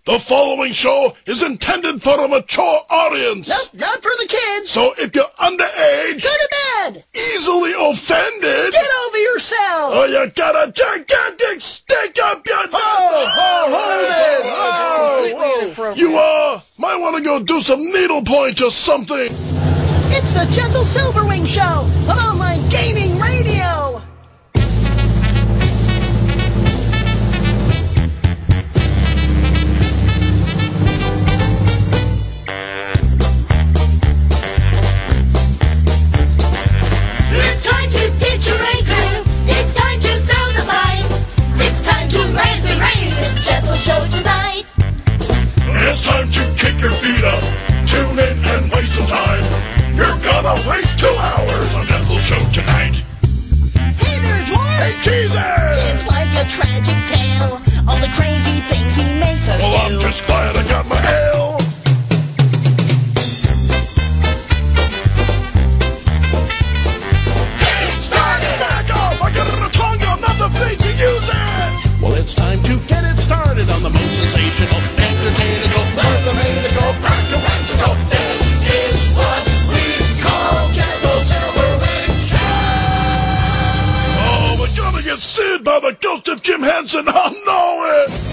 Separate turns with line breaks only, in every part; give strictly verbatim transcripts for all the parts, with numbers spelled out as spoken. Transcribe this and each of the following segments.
The following show is intended for a mature audience.
Nope, not for the kids.
So if you're underage,
go to bed.
Easily offended,
get over yourself.
Or you got a gigantic stick up your
ho, ho, ho,
ho, ho. You uh might want to go do some needlepoint or something.
It's the Gentle Silverwing Show on online gaming radio.
It's time to kick your feet up, tune in and waste some time. You're gonna waste two hours on Gentle Show tonight.
Hey, there's one.
Hey, Jesus!
It's like a tragic tale, all the crazy things he makes us
well,
do.
Well, I'm just glad I got my ale. Get it started! Back off! I got it in a tongue, I'm not the thing to use it! Well, it's time to get it started on the most sensational, entertainable, mathematical, practical. This is what we call Gentle Silverwing Show! Oh, we're gonna get sued by the ghost of Jim Henson, I know it!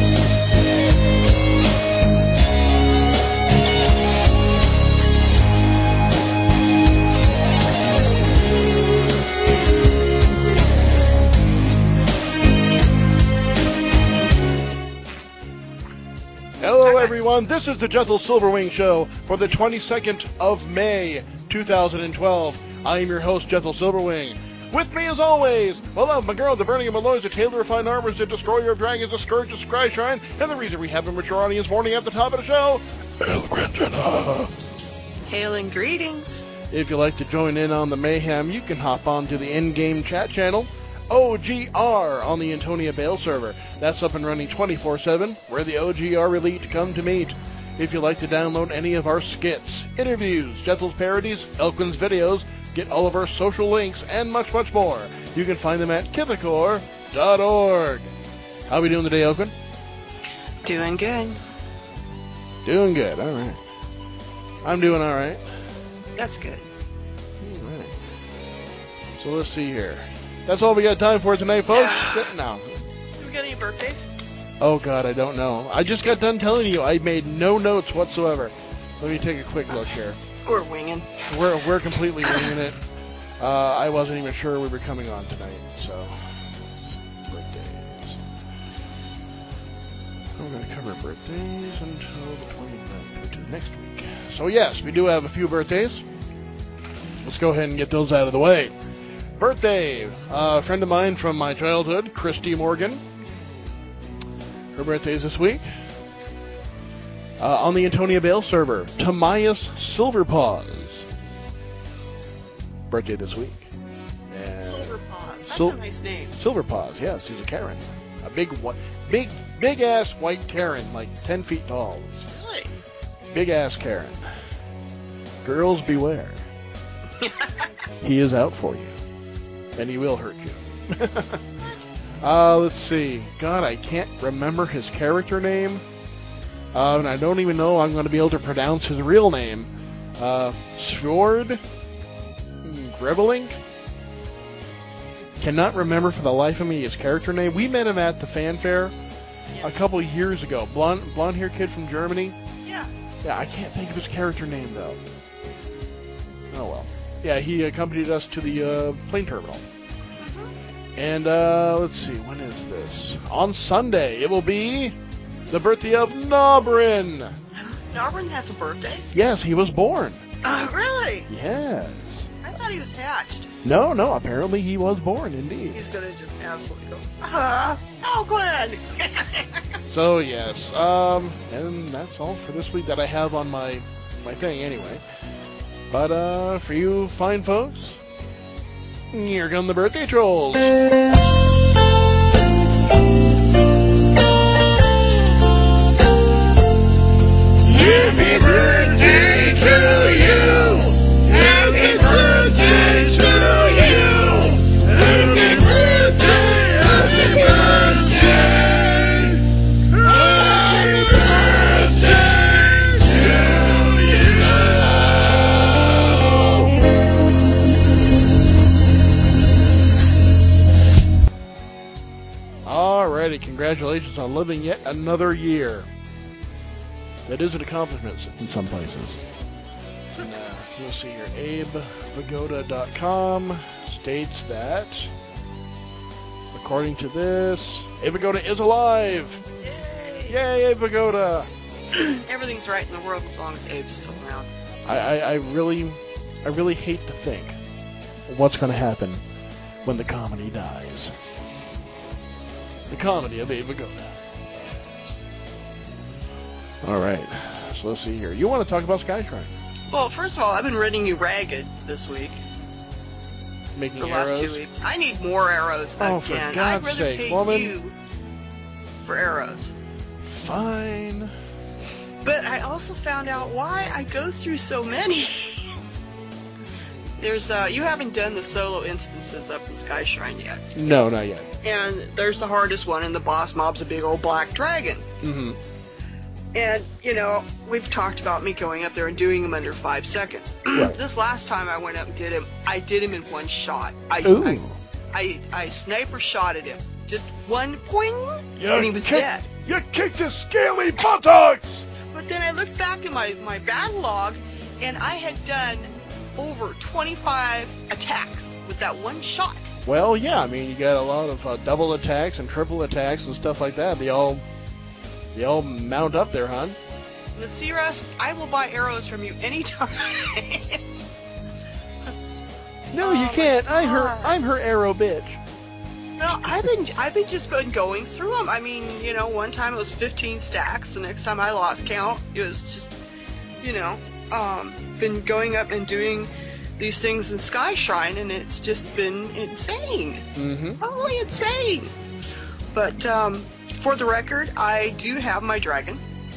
Hello everyone, this is the Gentle Silverwing Show for the twenty-second of May, two thousand twelve. I am your host, Gentle Silverwing. With me as always, my love, my girl, the burning of my loins, the tailor of fine armors, the destroyer of dragons, the scourge of Scry Shrine, and the reason we have a mature audience warning at the top of the show, Hail Granjana.
Hail and greetings.
If you'd like to join in on the mayhem, you can hop on to the in-game chat channel, O G R, on the Antonia Bale server. That's up and running twenty-four seven, where the O G R elite come to meet. If you'd like to download any of our skits, interviews, Gentle's parodies, Elquin's videos, get all of our social links, and much, much more, you can find them at kithakor dot org. How are we doing today, Elquin?
Doing good.
Doing good, all right. I'm doing all right.
That's good.
All right. So let's see here. That's all we got time for tonight, folks. No.
Do we got any birthdays?
Oh, God, I don't know. I just got done telling you I made no notes whatsoever. Let me take a quick look here.
We're winging.
We're we're completely winging it. Uh, I wasn't even sure we were coming on tonight, so. Birthdays. We're going to cover birthdays until the twenty-ninth, which is next week. So, yes, we do have a few birthdays. Let's go ahead and get those out of the way. Birthday, uh, a friend of mine from my childhood, Christy Morgan. Her birthday is this week. Uh, on the Antonia Bale server, Tamias Silverpaws. Birthday this week.
And Silverpaws, that's
Sil-
a nice name.
Silverpaws, yes, she's a Karen. A big, big, big ass white Karen, like ten feet tall.
Really?
Big ass Karen. Girls beware. He is out for you. And he will hurt you. uh, let's see. God, I can't remember his character name. Uh, and I don't even know I'm going to be able to pronounce his real name. Uh, Svord Grevelink? Cannot remember for the life of me his character name. We met him at the fanfare yeah. a couple years ago. Blonde, blonde hair kid from Germany.
Yeah.
Yeah, I can't think of his character name, though. Oh, well. Yeah, he accompanied us to the uh, plane terminal. Mm-hmm. And, uh, let's see, when is this? On Sunday, it will be the birthday of Nobrin.
Nobrin has a birthday?
Yes, he was born.
Uh, really?
Yes.
I thought he was hatched.
No, no, apparently he was born, indeed.
He's going to just absolutely go, ah, oh, Glenn.
So, yes, um, and that's all for this week that I have on my, my thing, anyway. But, uh, for you fine folks, here come the birthday trolls. Happy birthday to you! Happy birthday to you! Happy birthday, happy birthday! Happy birthday! Alrighty, congratulations on living yet another year. That is an accomplishment in some places. And, uh, let's see here. Abe Vigoda dot com states that, according to this, Abe Vigoda is alive!
Yay!
Yay, Abe Vigoda!
Everything's right in the world as long as Abe's still around.
I, I, I really, I really hate to think what's going to happen when the comedy dies. The comedy of Abe Vigoda. All right, so let's see here. You want to talk about Sky Shrine?
Well, first of all, I've been running you ragged this week.
Making
For the
arrows?
last two weeks. I need more arrows
Oh,
again.
for God's
I'd rather
sake,
pay
woman.
you for arrows.
Fine.
But I also found out why I go through so many. There's, uh, you haven't done the solo instances up in Sky Shrine yet.
No, not yet.
And there's the hardest one, and the boss mob's a big old black dragon.
Mm-hmm.
And, you know, we've talked about me going up there and doing him under five seconds.
Right.
This last time I went up and did him, I did him in one shot. I,
Ooh.
I, I, I sniper shot at him. Just one poing,
You
and he was
kicked,
dead.
You kicked his scaly buttocks!
But then I looked back at my, my battle log, and I had done over twenty-five attacks with that one shot.
Well, yeah, I mean, you got a lot of uh, double attacks and triple attacks and stuff like that. They all, they all mount up there, hon.
Nasiras, I will buy arrows from you anytime.
No,
Oh
you
my
can't. I her,
God.
I'm her arrow bitch.
No, I've been I've been just been going through them. I mean, you know, one time it was fifteen stacks. The next time I lost count, it was just, you know, um, been going up and doing these things in Sky Shrine, and it's just been insane,
Mm-hmm.
totally insane. But um, for the record, I do have my dragon.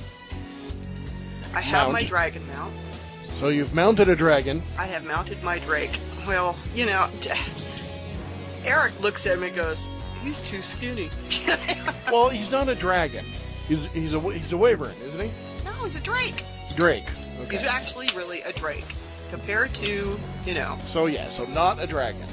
I have
Mount.
my dragon mount.
So you've mounted a dragon.
I have mounted my Drake. Well, you know, Eric looks at him and goes, "He's too skinny."
Well, he's not a dragon. He's he's a he's a wyvern, isn't he?
No, he's a Drake.
Drake. Okay.
He's actually really a Drake compared to, you know.
So yeah, so not a dragon.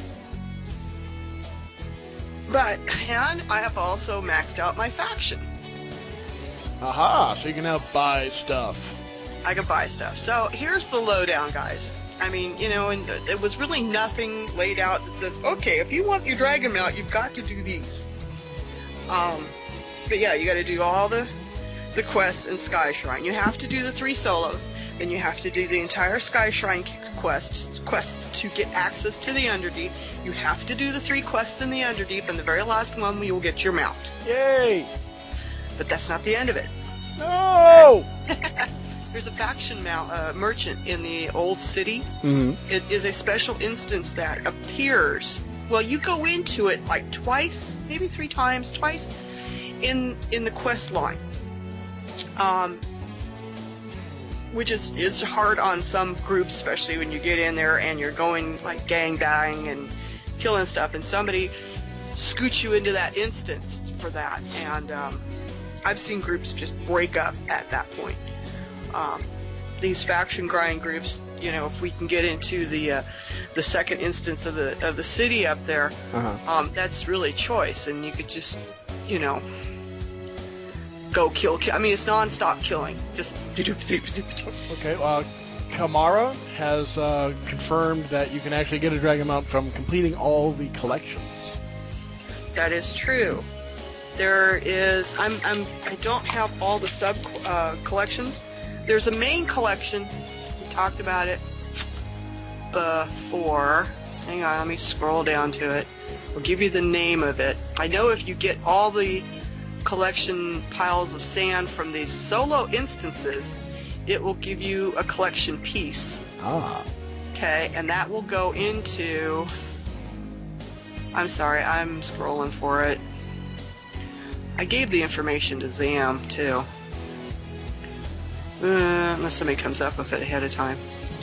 But, and I have also maxed out my faction.
Aha! So you can now buy stuff.
I can buy stuff. So here's the lowdown, guys. I mean, you know, and it was really nothing laid out that says, okay, if you want your dragon mount, you've got to do these. Um, but yeah, you got to do all the the quests in Sky Shrine. You have to do the three solos, and you have to do the entire Sky Shrine quest quests to get access to the Underdeep. You have to do the three quests in the Underdeep, and the very last one you will get your mount.
Yay!
But that's not the end of it.
No!
There's a faction mount, uh, merchant in the old city.
Mm-hmm.
It is a special instance that appears. Well, you go into it like twice, maybe three times, twice in in the quest line, um, which is is hard on some groups, especially when you get in there and you're going like gang bang and killing stuff, and somebody scoots you into that instance for that, and um, I've seen groups just break up at that point. Um, these faction grind groups, you know, if we can get into the uh, the second instance of the of the city up there,
Uh-huh.
um, that's really choice, and you could just, you know, go kill. kill. I mean, it's non-stop killing. Just
Okay, uh, Kamara has uh, confirmed that you can actually get a dragon mount from completing all the collections.
that is true. There is. I'm. I'm. I don't have all the sub uh, collections. There's a main collection. We talked about it before. Hang on, let me scroll down to it. I'll give you the name of it. I know if you get all the collection piles of sand from these solo instances, it will give you a collection piece.
Ah.
Okay, and that will go into... I'm sorry, I'm scrolling for it. I gave the information to Zam, too. Uh, unless somebody comes up with it ahead of time.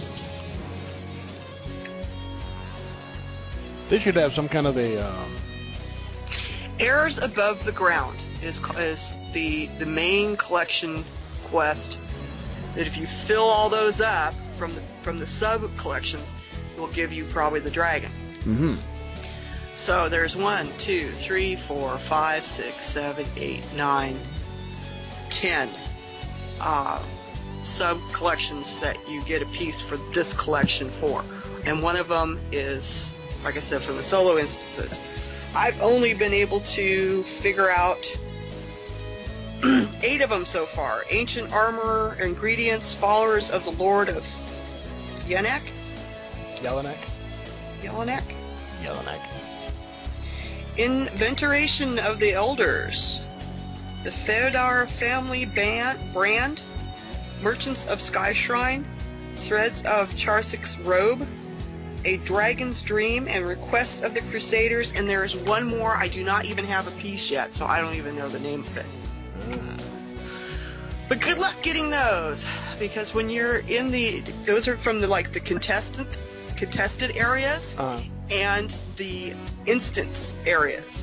They should have some kind of a... Um...
Errors Above the Ground is is the the main collection quest. That if you fill all those up from the from the sub collections, it will give you probably the dragon.
Mm-hmm.
So there's one, two, three, four, five, six, seven, eight, nine, ten uh, sub-collections that you get a piece for this collection for. And one of them is, like I said, from the solo instances. I've only been able to figure out eight of them so far. Ancient Armor, Ingredients, Followers of the Lord of Yenek?
Yellonek?
Yellonek?
Yellonek.
Inventoration of the Elders, the Fedar Family band, Brand, Merchants of Sky Shrine, Threads of Charsik's Robe, A Dragon's Dream, and Requests of the Crusaders, and there is one more. I do not even have a piece yet, so I don't even know the name of it.
Mm.
But good luck getting those, because when you're in the, those are from the like the contestant, contested areas.
Uh-huh.
And the instance areas.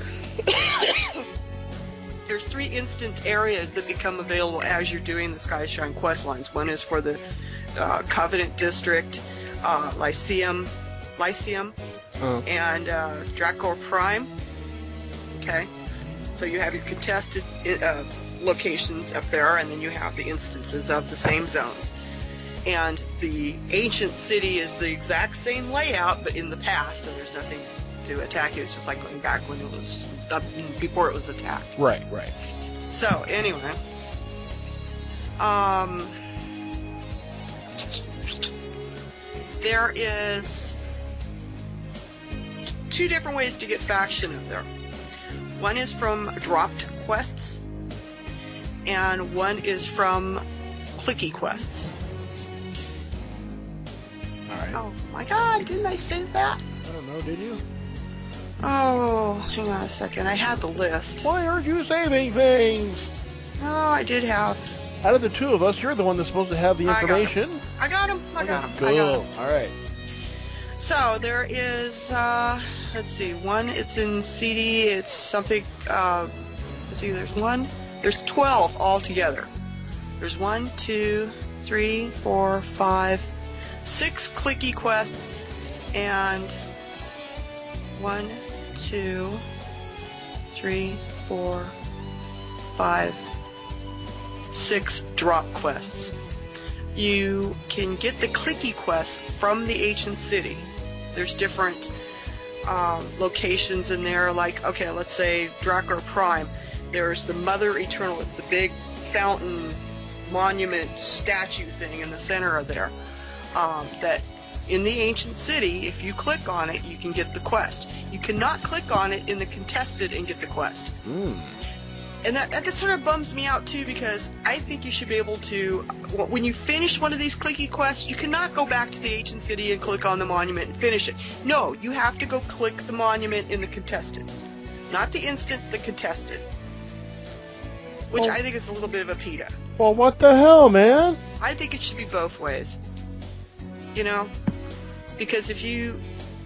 There's three instant areas that become available as you're doing the Skyshine quest lines. One is for the uh, Covenant District, uh, Lyceum, Lyceum,
Uh-huh.
and uh, Dracor Prime. Okay, so you have your contested uh, locations up there, and then you have the instances of the same zones. And the ancient city is the exact same layout, but in the past, and there's nothing to attack you. It's just like going back when it was, uh, before it was attacked.
Right, right.
So, anyway. Um, there is two different ways to get faction up there. One is from dropped quests, and one is from clicky quests.
Alright.
Oh my god, didn't I save that?
I don't know, did you?
Oh, hang on a second. I had the list.
Why aren't you saving things?
Oh, I did have.
Out of the two of us, you're the one that's supposed to have the
I got
information.
I got him. I got him.
Cool.
I got him.
Alright.
So there is, uh, let's see, one, it's in C D, it's something, uh, let's see, there's one, there's twelve altogether. There's one, two, three, four, five, six clicky quests, and one, two, three, four, five, six drop quests. You can get the clicky quests from the ancient city. There's different um, locations in there, like, okay, let's say Dracor Prime. There's the Mother Eternal, it's the big fountain monument statue thing in the center of there. Um, that in the ancient city, if you click on it, you can get the quest. You cannot click on it in the contested and get the quest.
Mm.
And that, that sort of bums me out too, because I think you should be able to, when you finish one of these clicky quests, you cannot go back to the ancient city and click on the monument and finish it. No, you have to go click the monument in the contested. Not the instant, the contested. Which
Oh.
I think is a little bit of a PETA.
Well, what the hell, man?
I think it should be both ways. You know? Because if you...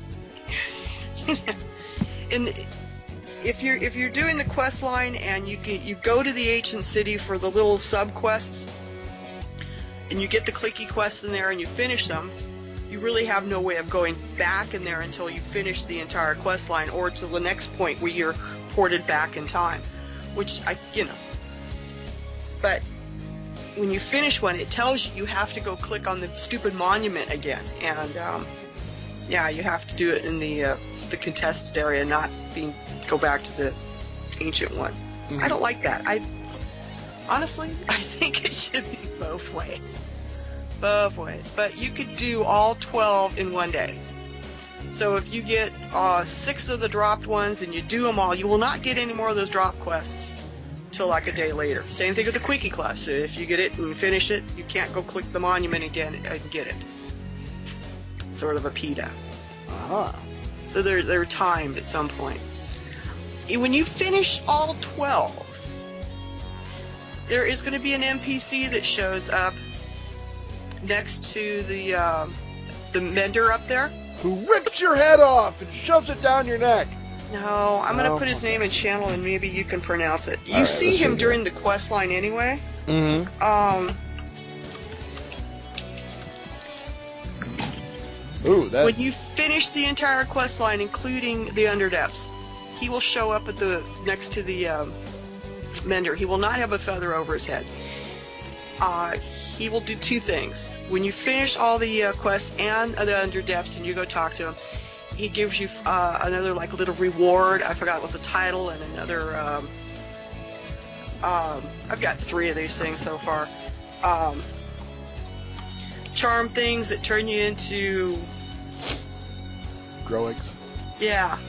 in if you're if you're doing the quest line and you can, you go to the ancient city for the little sub quests, and you get the clicky quests in there and you finish them, you really have no way of going back in there until you finish the entire quest line, or to the next point where you're ported back in time. Which I, you know, but when you finish one, it tells you you have to go click on the stupid monument again, and um, yeah, you have to do it in the uh, the contested area, not being go back to the ancient one.
Mm-hmm.
I don't like that. I honestly, I think it should be both ways, both ways. But you could do all twelve in one day. So if you get uh, six of the dropped ones and you do them all, you will not get any more of those drop quests till like a day later. Same thing with the quickie quest. So if you get it and finish it, you can't go click the monument again and get it. Sort of a PETA.
Uh-huh.
So they're they're timed at some point. When you finish all twelve, there is going to be an N P C that shows up next to the uh, the mender up there.
Who rips your head off and shoves it down your neck.
No, I'm going to
No?
put his
Okay.
name in channel and maybe you can pronounce it. You
All right,
see
let's
him
see
during
here.
the quest line anyway.
Mm-hmm.
Um,
Ooh, that.
When you finish the entire quest line, including the Underdepths, he will show up at the next to the um, Mender. He will not have a feather over his head. Uh, he will do two things. When you finish all the uh, quests and the Underdepths and you go talk to him, he gives you uh, another like little reward. I forgot what was the title, and another. Um, um, I've got three of these things so far. Um, charm things that turn you into.
Growigs.
Yeah.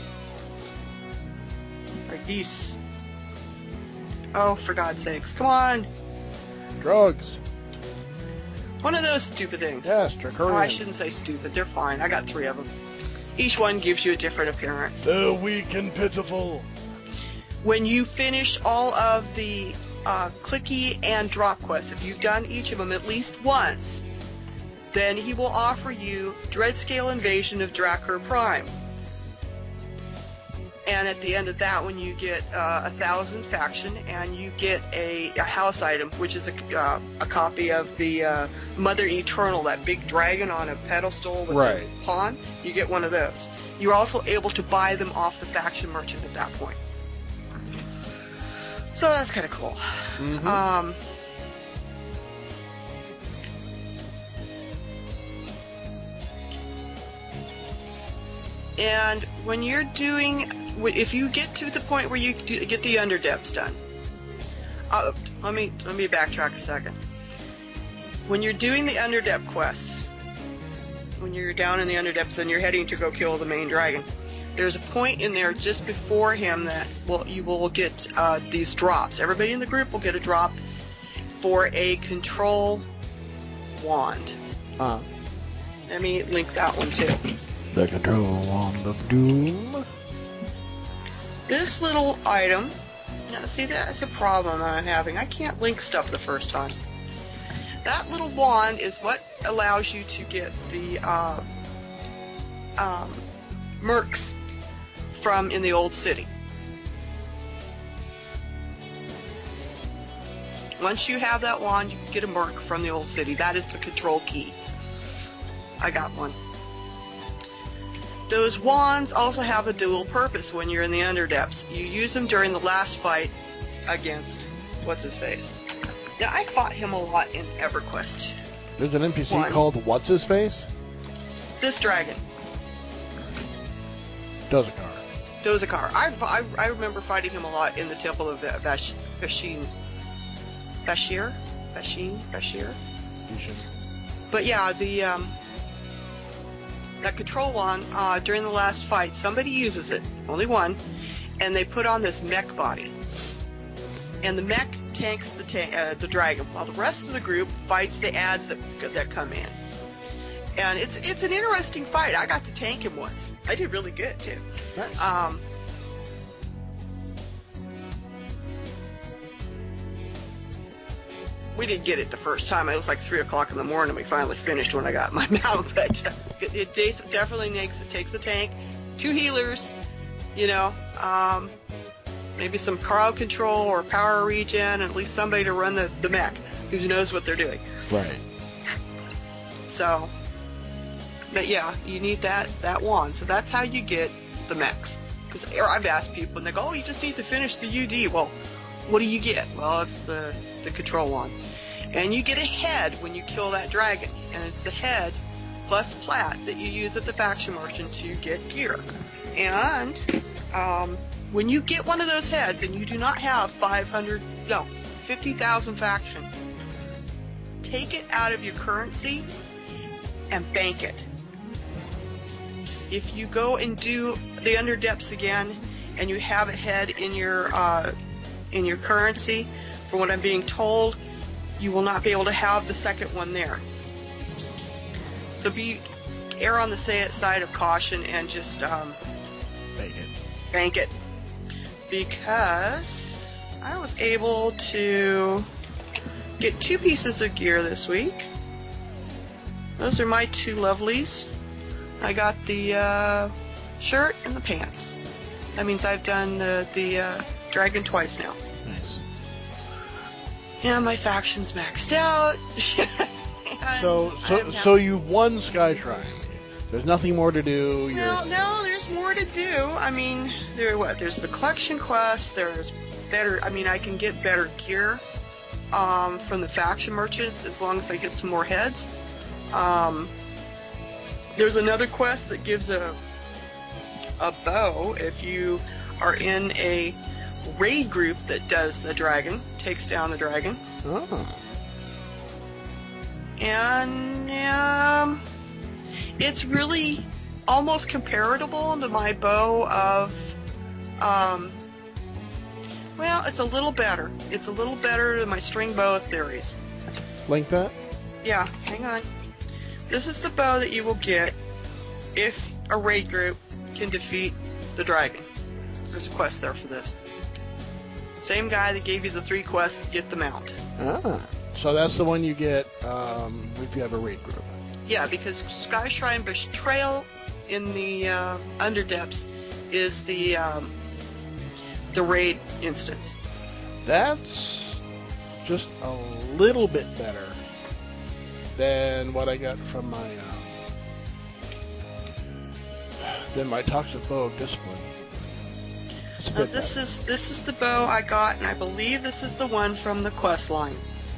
Like these. Oh, for God's sakes! Come on.
Drugs.
One of those stupid things.
Yes,
Oh,
Draconian.
I shouldn't say stupid. They're fine. I got three of them. Each one gives you a different appearance.
The weak and pitiful.
When you finish all of the uh, clicky and drop quests, if you've done each of them at least once, then he will offer you Dreadscale Invasion of Drakkar Prime. And at the end of that one, you get uh, a thousand faction, and you get a, a house item, which is a, uh, a copy of the uh, Mother Eternal, that big dragon on a pedestal with
Right.
a pawn. You get one of those. You're also able to buy them off the faction merchant at that point. So that's kind of cool.
Mm-hmm.
Um, and when you're doing, if you get to the point where you do, get the Underdepths done, uh, let me let me backtrack a second. When you're doing the Underdepth quest, when you're down in the Underdepths and you're heading to go kill the main dragon, there's a point in there just before him that well, you will get uh, these drops. Everybody in the group will get a drop for a control wand.
Uh,
Let me link that one too.
the control wand of doom.
This little item, now see that's a problem I'm having. I can't link stuff the first time. That little wand is what allows you to get the uh, um, mercs from in the old city. Once you have that wand, you can get a merc from the old city. That is the control key. I got one. Those wands also have a dual purpose when you're in the Underdepths. You use them during the last fight against what's-his-face. Now, I fought him a lot in EverQuest.
There's an N P C
One.
called What's His Face?
This dragon,
Dozakar.
Dozakar. I, I, I remember fighting him a lot in the Temple of Bash, Bashin. Bashir? Bashin? Bashir? But yeah, the um, that control wand, uh, during the last fight, somebody uses it, only one, and they put on this mech body. And the mech tanks the ta- uh, the dragon, while the rest of the group fights the ads that that come in. And it's it's an interesting fight. I got to tank him once. I did really good too.
Nice.
Um, we didn't get it the first time. It was like three o'clock in the morning. We finally finished when I got my mount. But uh, it, it definitely takes it takes the tank, two healers, you know. Um, Maybe some crowd control or power regen, and at least somebody to run the, the mech who knows what they're doing.
Right.
So, but yeah, you need that, that wand. So that's how you get the mechs. Because I've asked people, and they go, oh, you just need to finish the U D. Well, what do you get? Well, it's the, the control wand. And you get a head when you kill that dragon. And it's the head plus plat that you use at the faction merchant to get gear. And um, when you get one of those heads and you do not have five hundred, no, fifty thousand faction, take it out of your currency and bank it. If you go and do the Underdepths again and you have a head in your uh, in your currency, from what I'm being told, you will not be able to have the second one there. So be err on the side of caution and just um,
Bank it.
bank it. Because I was able to get two pieces of gear this week. Those are my two lovelies. I got the uh, shirt and the pants. That means I've done the, the uh, dragon twice now.
Nice.
Yeah, my faction's maxed out.
So, so, so you won Sky Shrine. There's nothing more to do. You're...
Well, no, there's more to do. I mean, there what? There's the collection quest. There's better. I mean, I can get better gear um, from the faction merchants as long as I get some more heads. Um, there's another quest that gives a a bow if you are in a raid group that does the dragon, takes down the dragon.
Oh.
And um, it's really almost comparable to my bow of, um, well, it's a little better. It's a little better than my string bow of Theories.
Link that?
Yeah, hang on. This is the bow that you will get if a raid group can defeat the dragon. There's a quest there for this. Same guy that gave you the three quests to get the mount.
Ah. So that's the one you get um, if you have a raid group.
Yeah, because Sky Shrine Betrayal in the uh, Underdepths is the um, the raid instance.
That's just a little bit better than what I got from my um, than my Toxic Bow of Discipline.
Uh, this better. is this is the bow I got, and I believe this is the one from the quest line.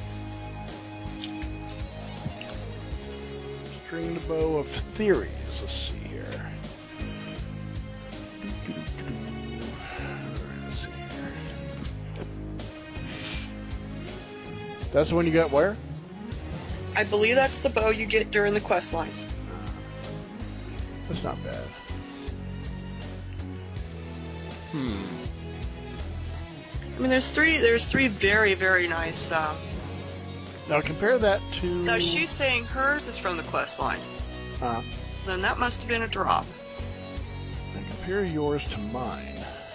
String the Bow of Theories. Let's see here. Let's see here. That's the one you got where?
I believe that's the bow you get during the quest lines.
That's not bad. Hmm.
I mean, there's three. There's three very, very nice. Um,
now compare that to.
No, she's saying hers is from the quest line.
Uh.
Then that must have been a drop.
And compare yours to mine.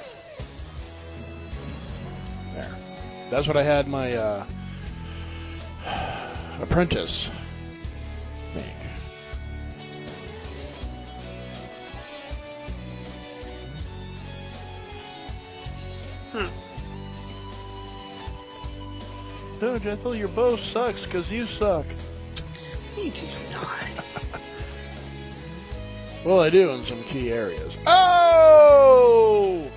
There. That's what I had my uh, apprentice make.
Hmm.
No, Jethel, your bow sucks because you suck.
You do not.
Well, I do in some key areas. Oh!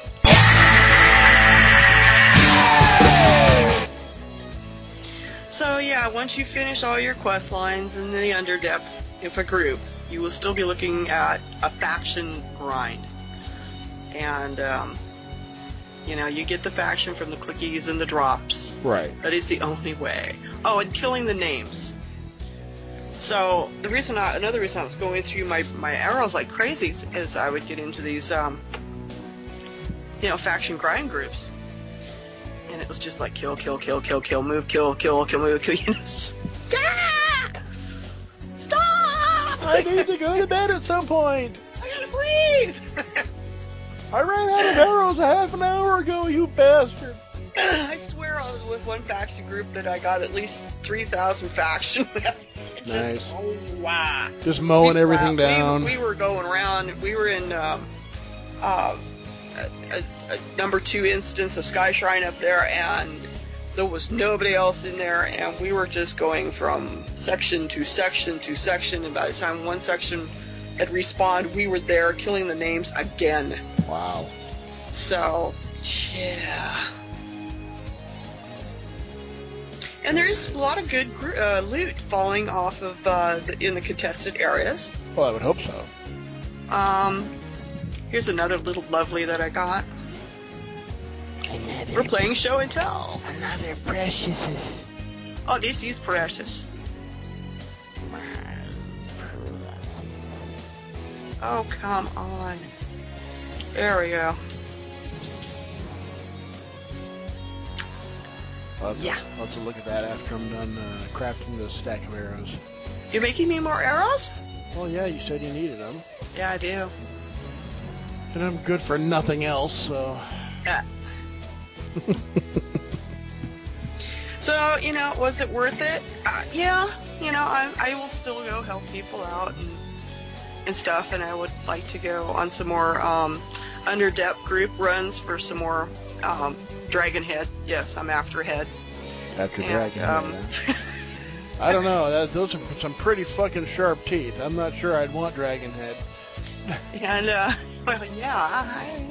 So yeah, once you finish all your quest lines in the Underdepth, if a group, you will still be looking at a faction grind. And, um, you know, you get the faction from the clickies and the drops.
Right.
That is the only way. Oh, and killing the names. So the reason, I, another reason I was going through my, my arrows like crazy is, is I would get into these, um, you know, faction grind groups. And it was just like kill, kill, kill, kill, kill, move, kill, kill, kill, move, kill. You know, stop! Stop!
I need to go to bed at some point.
I gotta breathe.
I ran out of arrows a half an hour ago, you bastard.
I swear I was with one faction group that I got at least three thousand faction with. Just,
nice.
Oh, wow.
Just mowing
we,
everything
uh,
down.
We, we were going around. We were in um, uh, a, a, a number two instance of Sky Shrine up there, and there was nobody else in there, and we were just going from section to section to section, and by the time one section had respawned, we were there killing the names again.
Wow.
So, yeah. And there's a lot of good uh, loot falling off of uh, the, in the contested areas.
Well, I would hope so.
Um, here's another little lovely that I got.
Another
We're playing show and tell.
Another precious.
Oh, this is precious. Oh, come on. There we go.
I'll have,
Yeah.
to, I'll have to look at that after I'm done uh, crafting the stack of arrows.
You're making me more arrows?
Well, yeah, you said you needed them.
Yeah, I do.
And I'm good for nothing else, so...
Yeah. So, you know, was it worth it? Uh, yeah. You know, I, I will still go help people out and and stuff, and I would like to go on some more um, Underdepth group runs for some more um, Dragon Head. Yes, I'm after Head.
After
And,
Dragon
um,
Head, huh? I don't know. That, those are some pretty fucking sharp teeth. I'm not sure I'd want Dragon Head.
And, uh, well, yeah. I,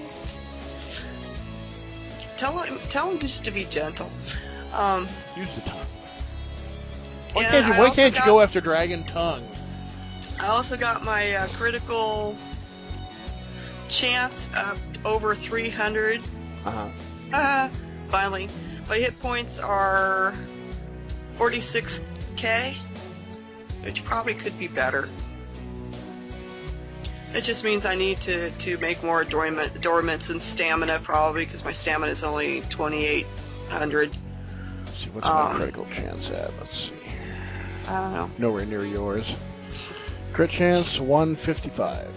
tell him, tell him just to be gentle. Um,
Use the tongue. Why
and
can't you,
I
why
also
can't you
got-
go after Dragon Tongue?
I also got my uh, critical chance up over three hundred.
Uh-huh.
Uh, finally. My hit points are forty-six K, which probably could be better. It just means I need to, to make more adornment, adornments and stamina, probably, because my stamina is only twenty-eight hundred.
Let's see, what's
Um,
my critical chance at? Let's see.
I don't know.
Nowhere near yours. Crit chance, one fifty-five.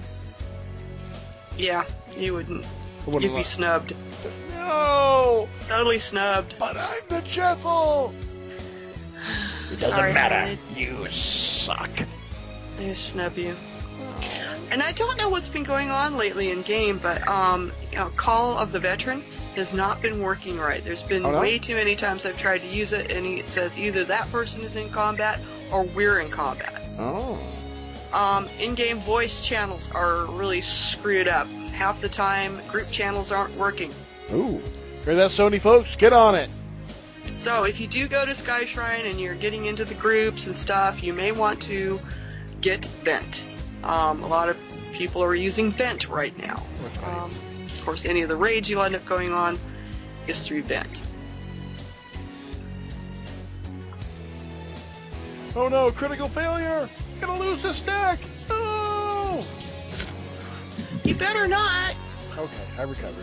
Yeah, you wouldn't.
I wouldn't
You'd be
li-
snubbed.
No!
Totally snubbed.
But I'm the Jethel! It doesn't
Sorry,
matter.
honey.
You suck.
They snub you. And I don't know what's been going on lately in game, but um, you know, Call of the Veteran has not been working right. There's been
Oh, no?
way too many times I've tried to use it, and it says either that person is in combat or we're in combat.
Oh.
Um, in-game voice channels are really screwed up. Half the time, group channels aren't working.
Ooh. Hear that, Sony folks? Get on it.
So if you do go to Sky Shrine and you're getting into the groups and stuff, you may want to get Vent. Um, a lot of people are using Vent right now.
That's right.
Um, of course, any of the raids you'll end up going on is through Vent.
Oh no, critical failure! Gonna lose this stack! No!
You better not.
Okay, I recovered.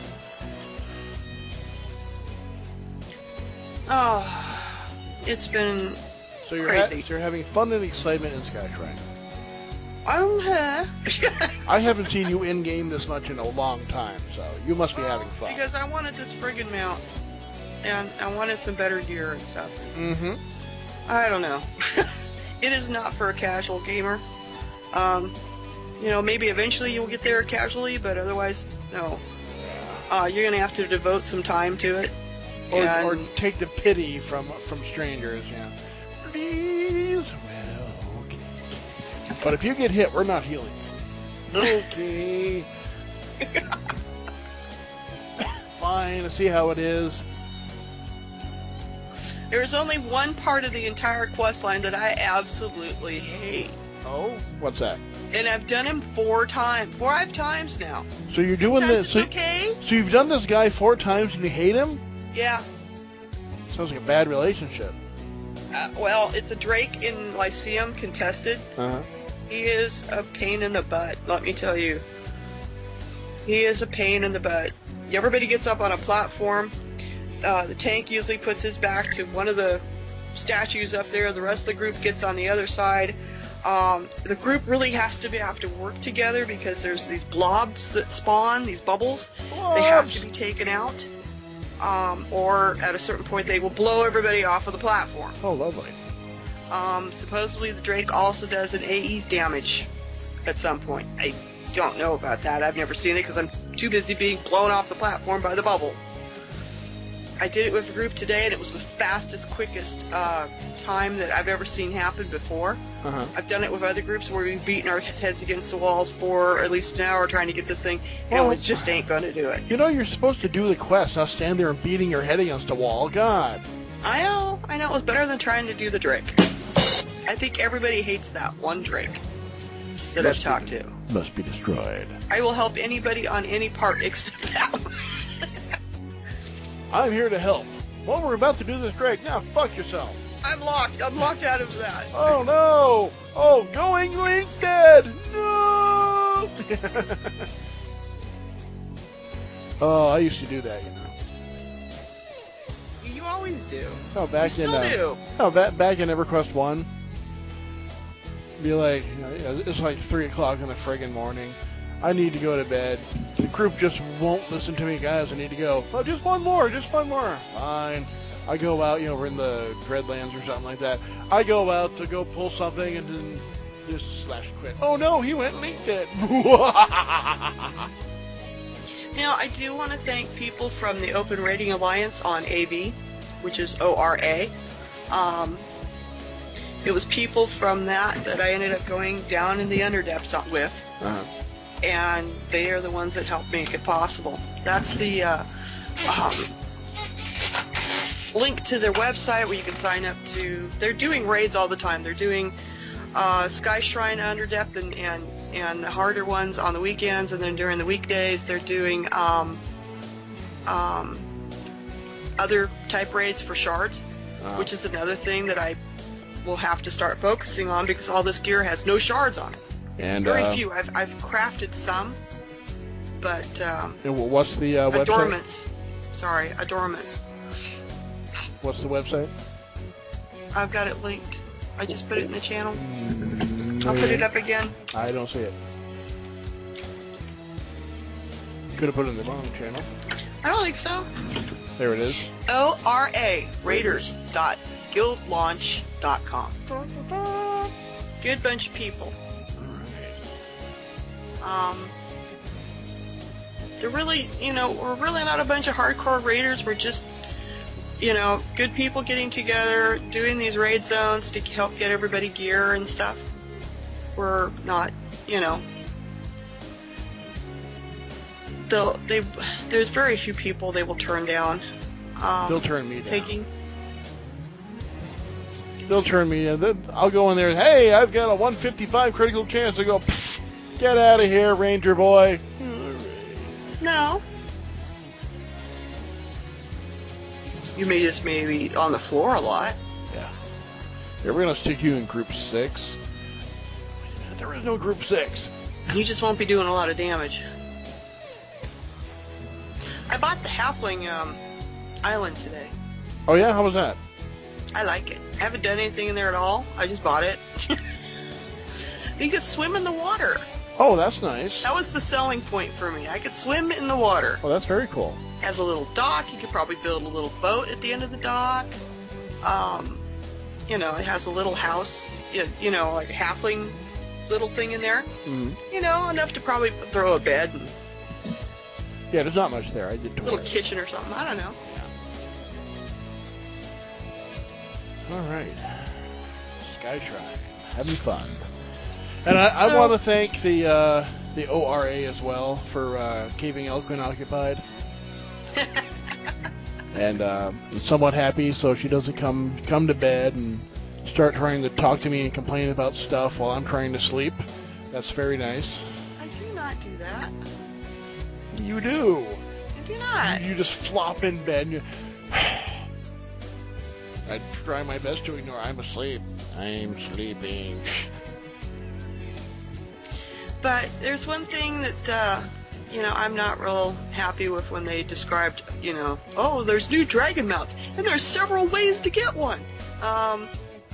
Oh, it's been
So you're, ha-
crazy.
so you're having fun and excitement in Sky Shrine.
I'm uh,
I haven't seen you in-game this much in a long time, so you must be having fun.
because I wanted this friggin' mount, and I wanted some better gear and stuff.
Mm-hmm.
I don't know. It is not for a casual gamer. Um, you know, maybe eventually you'll get there casually, but otherwise, no. Uh, you're gonna have to devote some time to it.
Or,
and
or take the pity from from strangers, yeah. Please, well, okay. But if you get hit, we're not healing you. Okay. Fine, I see how it is.
there's only one part of the entire quest line that I absolutely hate.
Oh, what's that?
And I've done him four times, five times now.
So you're doing
Sometimes
this.
it's
So,
okay.
so you've done this guy four times and you hate him?
Yeah.
Sounds like a bad relationship.
Uh, well, it's a Drake in Lyceum contested.
Uh-huh.
He is a pain in the butt, let me tell you. He is a pain in the butt. Everybody gets up on a platform. Uh, the tank usually puts his back to one of the statues up there. The rest of the group gets on the other side. Um, the group really has to be, have to work together because there's these blobs that spawn, these bubbles. They have to be taken out. Um, or at a certain point they will blow everybody off of the platform.
Oh, lovely.
Um, supposedly the Drake also does an A E damage at some point. I don't know about that. I've never seen it because I'm too busy being blown off the platform by the bubbles. I did it with a group today, and it was the fastest, quickest uh, time that I've ever seen happen before.
Uh-huh.
I've done it with other groups where we've beaten our heads against the walls for at least an hour trying to get this thing, and
Well,
we just ain't going to do it.
You know you're supposed to do the quest, not stand there and beating your head against a wall. God.
I know, I know, it was better than trying to do the Drake. I think everybody hates that one Drake that I've
Must
talked
be,
to.
Must be destroyed.
I will help anybody on any part except that one.
I'm here to help. Well, we're about to do this, Drake. Now, fuck yourself.
I'm locked. I'm locked out of that.
Oh, no. Oh, going Link dead. No. Oh, I used to do that, you know.
You always do.
Oh,
You
back in
still
uh,
do.
oh, back back in EverQuest one. Be like, you know, it's like three o'clock in the friggin' morning. I need to go to bed. The group just won't listen to me, guys. I need to go. Oh, just one more, just one more. Fine. I go out, you know, we're in the Dreadlands or something like that. I go out to go pull something and then just slash quit. Oh no, he went and linked it.
Now, I do want to thank people from the Open Rating Alliance on A V, which is O R A. Um, it was people from that that I ended up going down in the Underdepths on- with,
Uh-huh.
and they are the ones that helped make it possible. That's the uh, um, link to their website where you can sign up to. They're doing raids all the time. They're doing uh, Sky Shrine Underdepth and, and and the harder ones on the weekends, and then during the weekdays they're doing um, um, other type raids for shards,
Uh-huh.
which is another thing that I will have to start focusing on because all this gear has no shards on it.
And
Very
uh,
few. I've I've crafted some, but um,
and wh- what's the uh, website?
adornments. Sorry, adornments.
What's the website?
I've got it linked. I just put it in the channel.
Mm,
I'll
no,
put
you
it up again.
didn't. I don't see it. Could have put it in the wrong channel.
I don't think so.
There it is.
O R A Raiders dot guild launch dot com. Good bunch of people. Um, they're really, you know, we're really not a bunch of hardcore raiders. We're just, you know, good people getting together, doing these raid zones to help get everybody gear and stuff. We're not, you know, they'll, they, there's very few people they will turn down. Um,
They'll turn me down.
Taking,
They'll turn me down. Then I'll go in there and, hey, I've got a one fifty-five critical chance to go, pfft, get out of here, Ranger boy.
no. You may just maybe on the floor a lot.
Yeah. Yeah, we're going to stick you in group six. There is no group six.
You just won't be doing a lot of damage. I bought the Halfling um, Island today.
Oh, yeah? How was that?
I like it. I haven't done anything in there at all. I just bought it. You could swim in the water.
Oh, that's nice.
That was the selling point for me. I could swim in the water.
Oh, that's very cool.
Has a little dock. You could probably build a little boat at the end of the dock. Um, you know, it has a little house. You, you know, like a halfling little thing in there.
Mm-hmm.
You know, enough to probably throw a bed and
Yeah, there's not much there. I did
a little
tour.
kitchen or something. I don't know.
All right. Sky Shrine. Having fun. And I, I
So-
want to thank the uh, the O R A as well for uh, keeping Elquin occupied. And uh, I'm somewhat happy so she doesn't come come to bed and start trying to talk to me and complain about stuff while I'm trying to sleep. That's very nice.
I do not do that.
You do.
I do not.
You just flop in bed and you... I try my best to ignore. I'm asleep. I'm sleeping.
But there's one thing that, uh, you know, I'm not real happy with when they described, you know, oh, there's new dragon mounts, and there's several ways to get one. Um,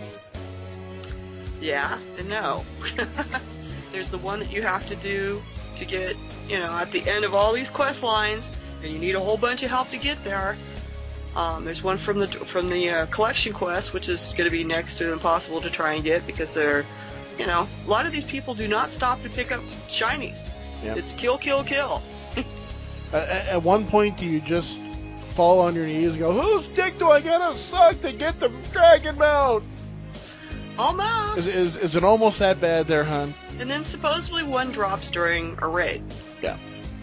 yeah and no. There's the one that you have to do to get, you know, at the end of all these quest lines, and you need a whole bunch of help to get there. Um, there's one from the from the uh, collection quest, which is going to be next to impossible to try and get because they're, you know, a lot of these people do not stop to pick up shinies.
Yep.
It's kill, kill, kill.
At, at one point, do you just fall on your knees and go, whose dick do I gotta suck to get the dragon mount?
Almost.
Is, is, is it almost that bad there, hon?
And then supposedly one drops during a raid.
Yeah.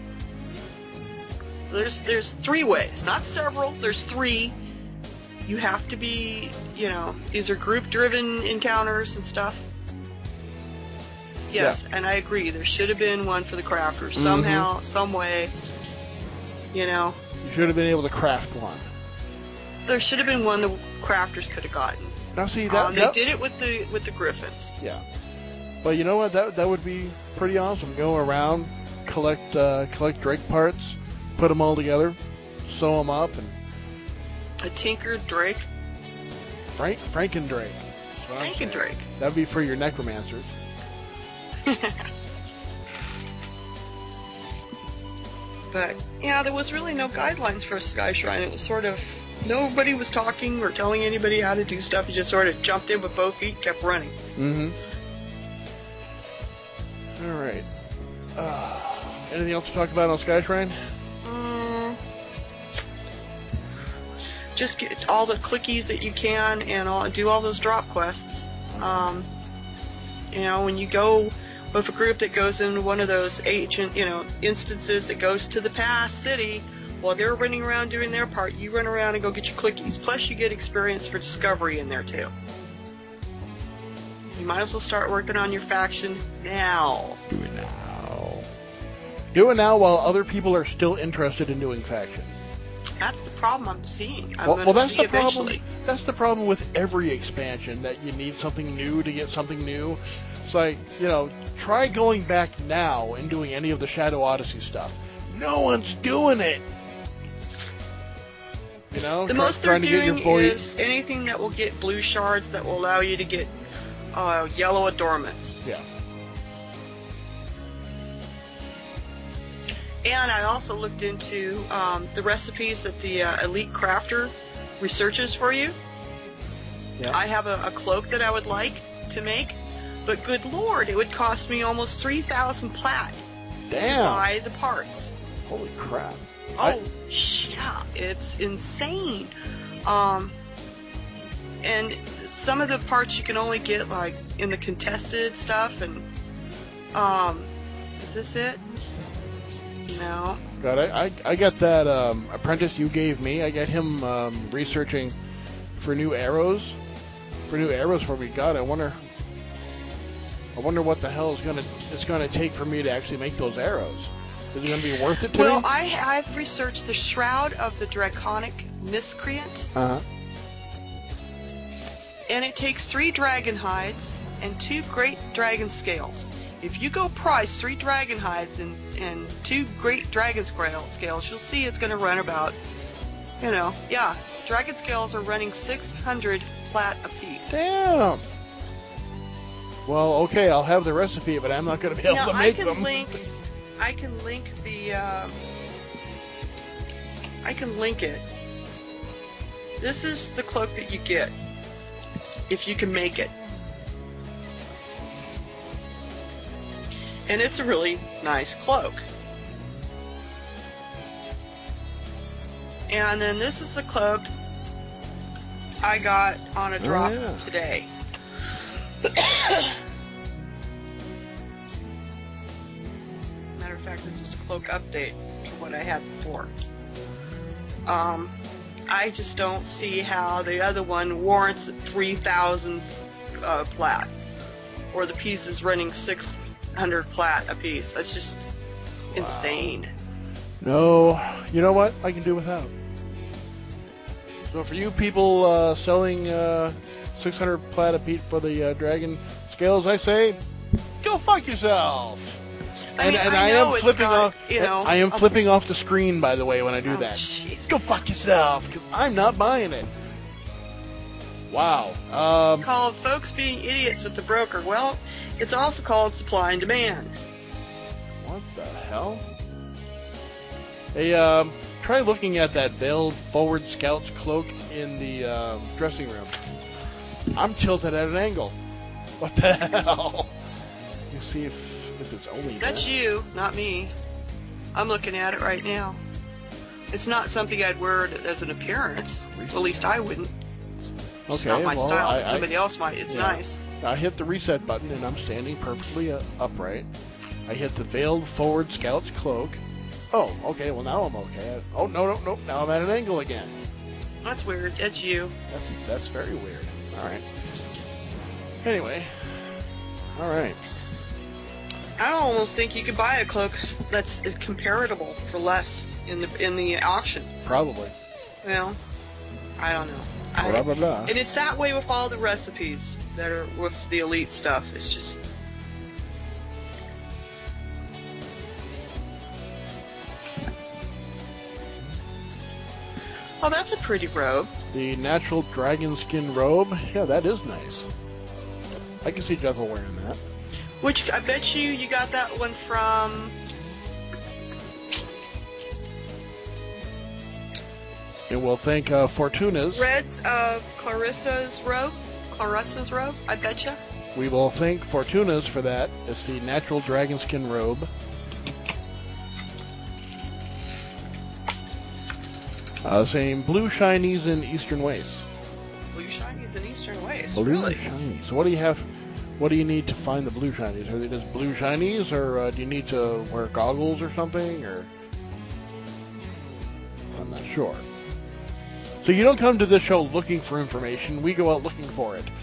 So there's there's three ways, not several. There's three. You have to be, you know, these are group-driven encounters and stuff. Yes,
Yeah.
and I agree. There should have been one for the crafters
Mhm.
somehow, some way. You know,
You should have been able to craft one.
there should have been one the crafters could have gotten.
Now, see, that...
Um, they
that
did it with the with the griffins.
Yeah. Well, you know what? That that would be pretty awesome. Go around, collect uh, collect Drake parts, put them all together, sew them up, and
A tinkered Drake,
Frank Frankendrake. That's what I'm saying.
Frankendrake.
That would be for your necromancers.
But yeah, there was really no guidelines for Sky Shrine. It was sort of nobody was talking or telling anybody how to do stuff. You just sort of jumped in with both feet, and kept running.
Mm-hmm. All right. Uh, anything else to talk about on Sky Shrine?
Mm, just get all the clickies that you can and all, do all those drop quests. Um, you know, when you go with a group that goes into one of those ancient, you know, instances that goes to the past city, while they're running around doing their part, you run around and go get your clickies. Plus, you get experience for discovery in there, too. You might as well start working on your faction now.
Do it now. Do it now while other people are still interested in doing faction.
That's the problem I'm seeing. I'm
Well,
going
well
to
that's
see
the problem.
eventually.
That's the problem with every expansion, that you need something new to get something new. It's like, you know, try going back now and doing any of the Shadow Odyssey stuff. No one's doing it. You know,
The
try,
most they're
trying to get your
doing
void.
is anything that will get blue shards that will allow you to get uh, yellow adornments.
Yeah.
And I also looked into um, the recipes that the uh, Elite Crafter researches for you.
Yeah.
I have a, a cloak that I would like to make, but good lord, it would cost me almost three thousand plat to
Damn.
buy the parts.
Holy crap.
Oh,
I-
yeah, it's insane. Um, and some of the parts you can only get like in the contested stuff. And um, is this it? No.
God, I, I, I got that um, apprentice you gave me. I got him um, researching for new arrows. For new arrows for me. God, I wonder. I wonder what the hell is gonna it's gonna take for me to actually make those arrows. Is it gonna be worth it to
Well,
me?
I, I've researched the Shroud of the Draconic Miscreant,
Uh huh.
and it takes three dragon hides and two great dragon scales. If you go price three dragon hides and, and two great dragon scale, scales, you'll see it's going to run about, you know, yeah, dragon scales are running six hundred plat apiece.
Damn. Well, okay, I'll have the recipe, but I'm not gonna be able
Now,
to
I
make
can
them.
link, I can link the, um, I can link it. This is the cloak that you get if you can make it. And it's a really nice cloak. And then this is the cloak I got on a drop
Oh, yeah.
today. Matter of fact, this was a cloak update to what I had before. Um, I just don't see how the other one warrants three thousand uh, plat, or the piece is running six hundred plat a piece. That's just
Wow.
insane.
No, you know what? I can do without. So for you people uh, selling uh, six hundred plat a piece for the uh, dragon scales, I say, go fuck yourself.
I
And,
mean,
and
I
I,
know
am
it's
flipping
got,
off.
you know,
I am
a-
flipping off the screen, by the way, when I do
Oh,
that.
jeez.
Go fuck yourself, because I'm not buying it. Wow. Um,
Called folks being idiots with the broker. Well, it's also called supply and demand.
what the hell? Hey, um, try looking at that veiled forward scout's cloak in the um, dressing room. I'm tilted at an angle. What the hell? You see if if it's only
That's
that.
you, not me. I'm looking at it right now. It's not something I'd wear as an appearance. At least I wouldn't. It's
Okay,
not my
well,
style.
I,
but Somebody
I,
else might. It's
yeah.
nice.
I hit the reset button and I'm standing perfectly uh, upright. I hit the veiled forward scout's cloak. Oh, okay, well now I'm okay. Oh, no, no, no, now I'm at an angle again.
That's weird. That's you.
That's, that's very weird. Alright. Anyway. Alright.
I almost think you could buy a cloak that's comparable for less in the in the auction.
Probably.
Well, I don't know. I,
Blah, blah, blah.
And it's that way with all the recipes that are with the elite stuff. It's just. Oh, that's a pretty robe.
The natural dragon skin robe. Yeah, that is nice. I can see Jethel wearing that.
Which I bet you you got that one from.
And we'll thank uh, Fortuna's.
Red's uh, Clarissa's robe. Clarissa's robe, I betcha.
We will thank Fortuna's for that. It's the natural dragon skin robe. Uh, saying blue shinies in Eastern Waste.
Blue shinies. shinies in Eastern Waste.
Blue
really?
shinies. So what do you have? What do you need to find the blue shinies? Are they just blue shinies, or uh, do you need to wear goggles or something? Or I'm not sure. So you don't come to this show looking for information. We go out looking for it.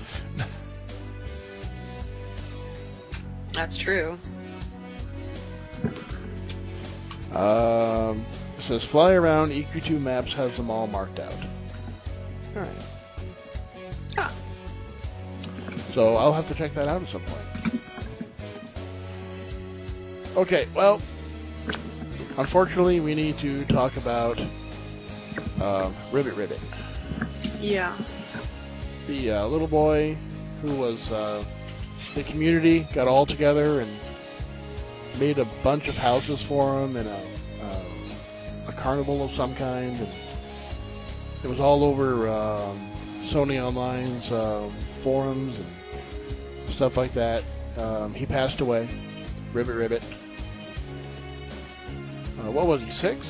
That's true.
Um, it says fly around. E Q two Maps has them all marked out. All right.
Ah.
So I'll have to check that out at some point. Okay, well, unfortunately, we need to talk about um, Ribbit Ribbit.
Yeah.
The uh, little boy who was uh, the community got all together and made a bunch of houses for him and a, uh, a carnival of some kind. And it was all over um, Sony Online's uh, forums and stuff like that. Um, he passed away. Ribbit Ribbit. Uh, what was he, six?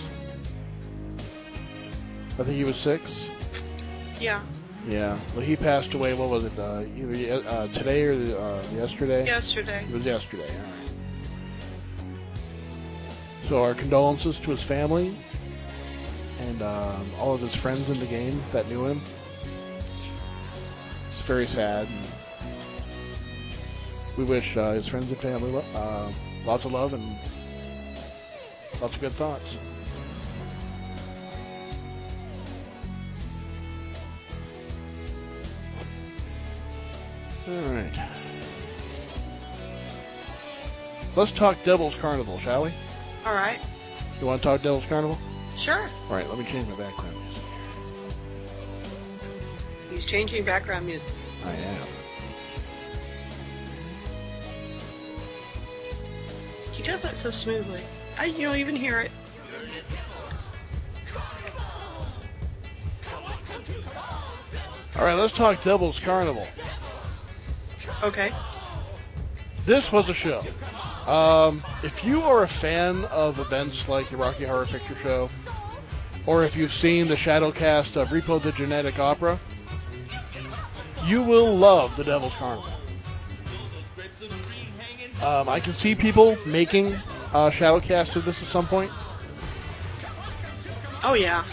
I think he was six.
Yeah.
Yeah. Well, he passed away, what was it, uh, either uh, today or uh, yesterday?
Yesterday.
It was yesterday, all right. So our condolences to his family and um, all of his friends in the game that knew him. It's very sad. And we wish uh, his friends and family lo- uh, lots of love and lots of good thoughts. All right. Let's talk Devil's Carnival, shall we?
All right.
You want to talk Devil's Carnival?
Sure.
All right, let me change my background music.
He's changing background music.
I am.
He does that so smoothly. I, you don't even hear it.
All right, let's talk Devil's Carnival.
Okay.
This was a show. Um, if you are a fan of events like the Rocky Horror Picture Show, or if you've seen the shadowcast of Repo the Genetic Opera, you will love the Devil's Carnival. Um, I can see people making uh, shadowcasts of this at some point.
Oh, yeah.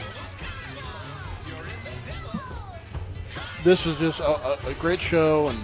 This is just a, a, a great show, and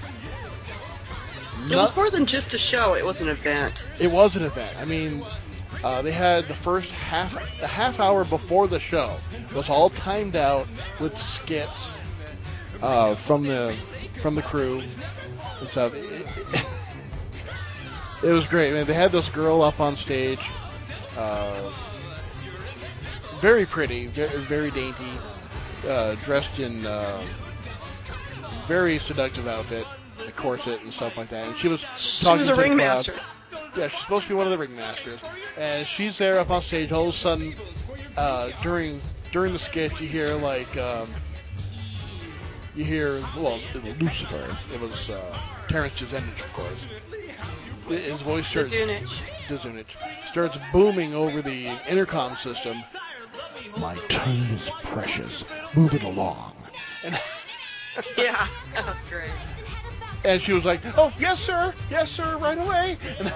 It was more than just a show. It was an event.
It was an event. I mean, uh, they had the first half, the half hour before the show was all timed out with skits uh, from the from the crew and stuff. It, it, it was great. I mean, they had this girl up on stage, uh, very pretty, very, very dainty, uh, dressed in uh, very seductive outfit. A corset and stuff like that, and she was
She
talking
was a
to the
ringmaster.
crowd. Yeah, she's supposed to be one of the ringmasters, and she's there up on stage. All of a sudden, uh, during during the skit, you hear like um, you hear well, it was Lucifer. It was uh, Terrence Dzunich, of course. His voice starts Dzunich starts booming over the intercom system. My time is precious. Move it along. And
Yeah, that was great.
And she was like, oh, yes, sir. Yes, sir, right away. And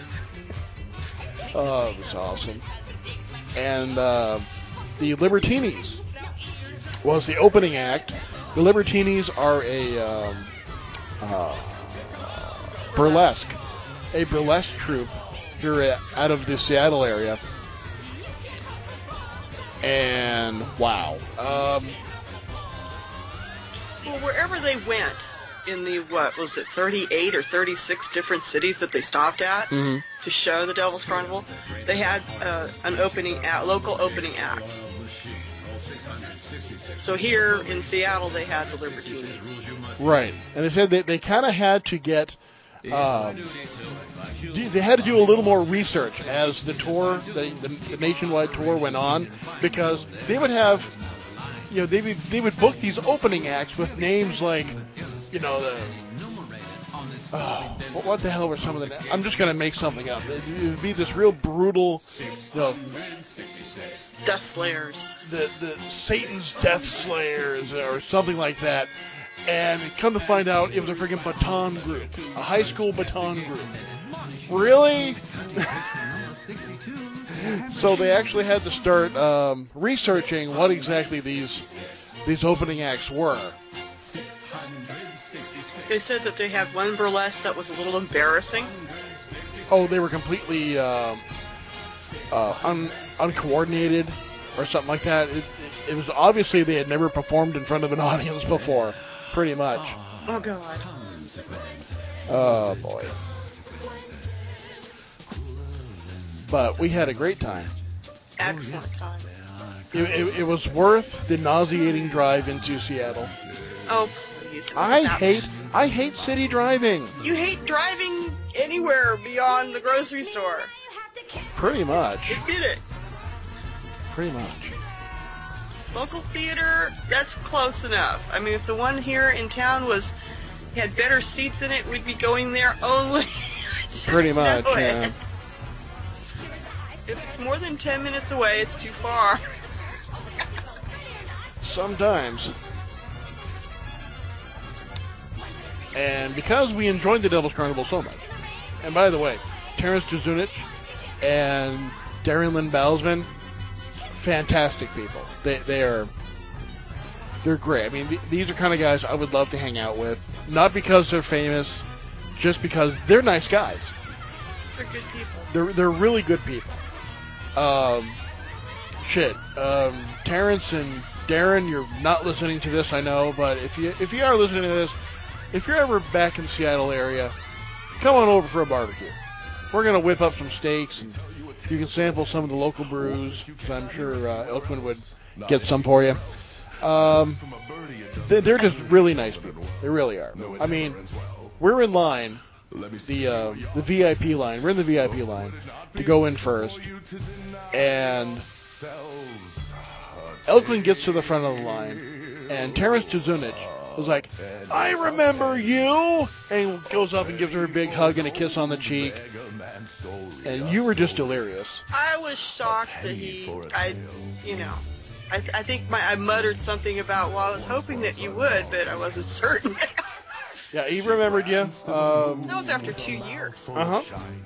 oh, it was awesome. And uh, the Libertinis was the opening act. The Libertinis are a um, uh, burlesque, a burlesque troupe here out of the Seattle area. And, wow. Um,
Well, wherever they went, in the, what, was it thirty-eight or thirty-six different cities that they stopped at
mm-hmm.
to show the Devil's Carnival, they had uh, an opening act, local opening act. So here in Seattle, they had the Libertinis.
Right. And they said they, they kind of had to get, um, they had to do a little more research as the tour, the, the, the nationwide tour went on, because they would have, you know, they would, they would book these opening acts with names like, you know, the, Uh, what, what the hell were some of the? I'm just gonna make something up. It, it would be this real brutal, you know,
Death Slayers.
the the Satan's Death Slayers or something like that. And come to find out, it was a freaking baton group, a high school baton group. Really? So they actually had to start um, researching what exactly these these opening acts were.
They said that they had one burlesque that was a little embarrassing.
Oh, they were completely um, uh, un- uncoordinated or something like that. It, it, it was obviously they had never performed in front of an audience before, pretty much.
Oh, God.
Oh, boy. But we had a great time.
Excellent time.
It, it, it was worth the nauseating drive into Seattle.
Oh, please.
I
That-
hate I hate city driving.
You hate driving anywhere beyond the grocery store.
Pretty much.
Admit it.
Pretty much.
Local theater, that's close enough. I mean, if the one here in town was had better seats in it, we'd be going there only. Just
Pretty much,
know it.
yeah.
If it's more than ten minutes away, it's too far.
Sometimes. And because we enjoyed the Devil's Carnival so much, and by the way, Terrence Jezunich and Darren Lynn Balsman, fantastic people. They they are they're great. I mean, th- these are kind of guys I would love to hang out with, not because they're famous, just because they're nice guys.
They're good people.
They're they're really good people. Um, shit. Um, Terrence and Darren, you're not listening to this, I know, but if you if you are listening to this, if you're ever back in the Seattle area, come on over for a barbecue. We're gonna whip up some steaks, and you can sample some of the local brews, because I'm sure uh, Elkman would get some for you. Um, they- they're just really nice people. They really are. I mean, we're in line. The uh, the V I P line. We're in the V I P line to go in first, and Elkman gets to the front of the line, and Terrence Jezunich was like, "I remember you," and he goes up and gives her a big hug and a kiss on the cheek, and you were just delirious.
I was shocked that he, I, you know, I, I think my, I muttered something about, well, I was hoping that you would, but I wasn't certain.
Yeah, he remembered you. Um,
That was after two years.
uh huh.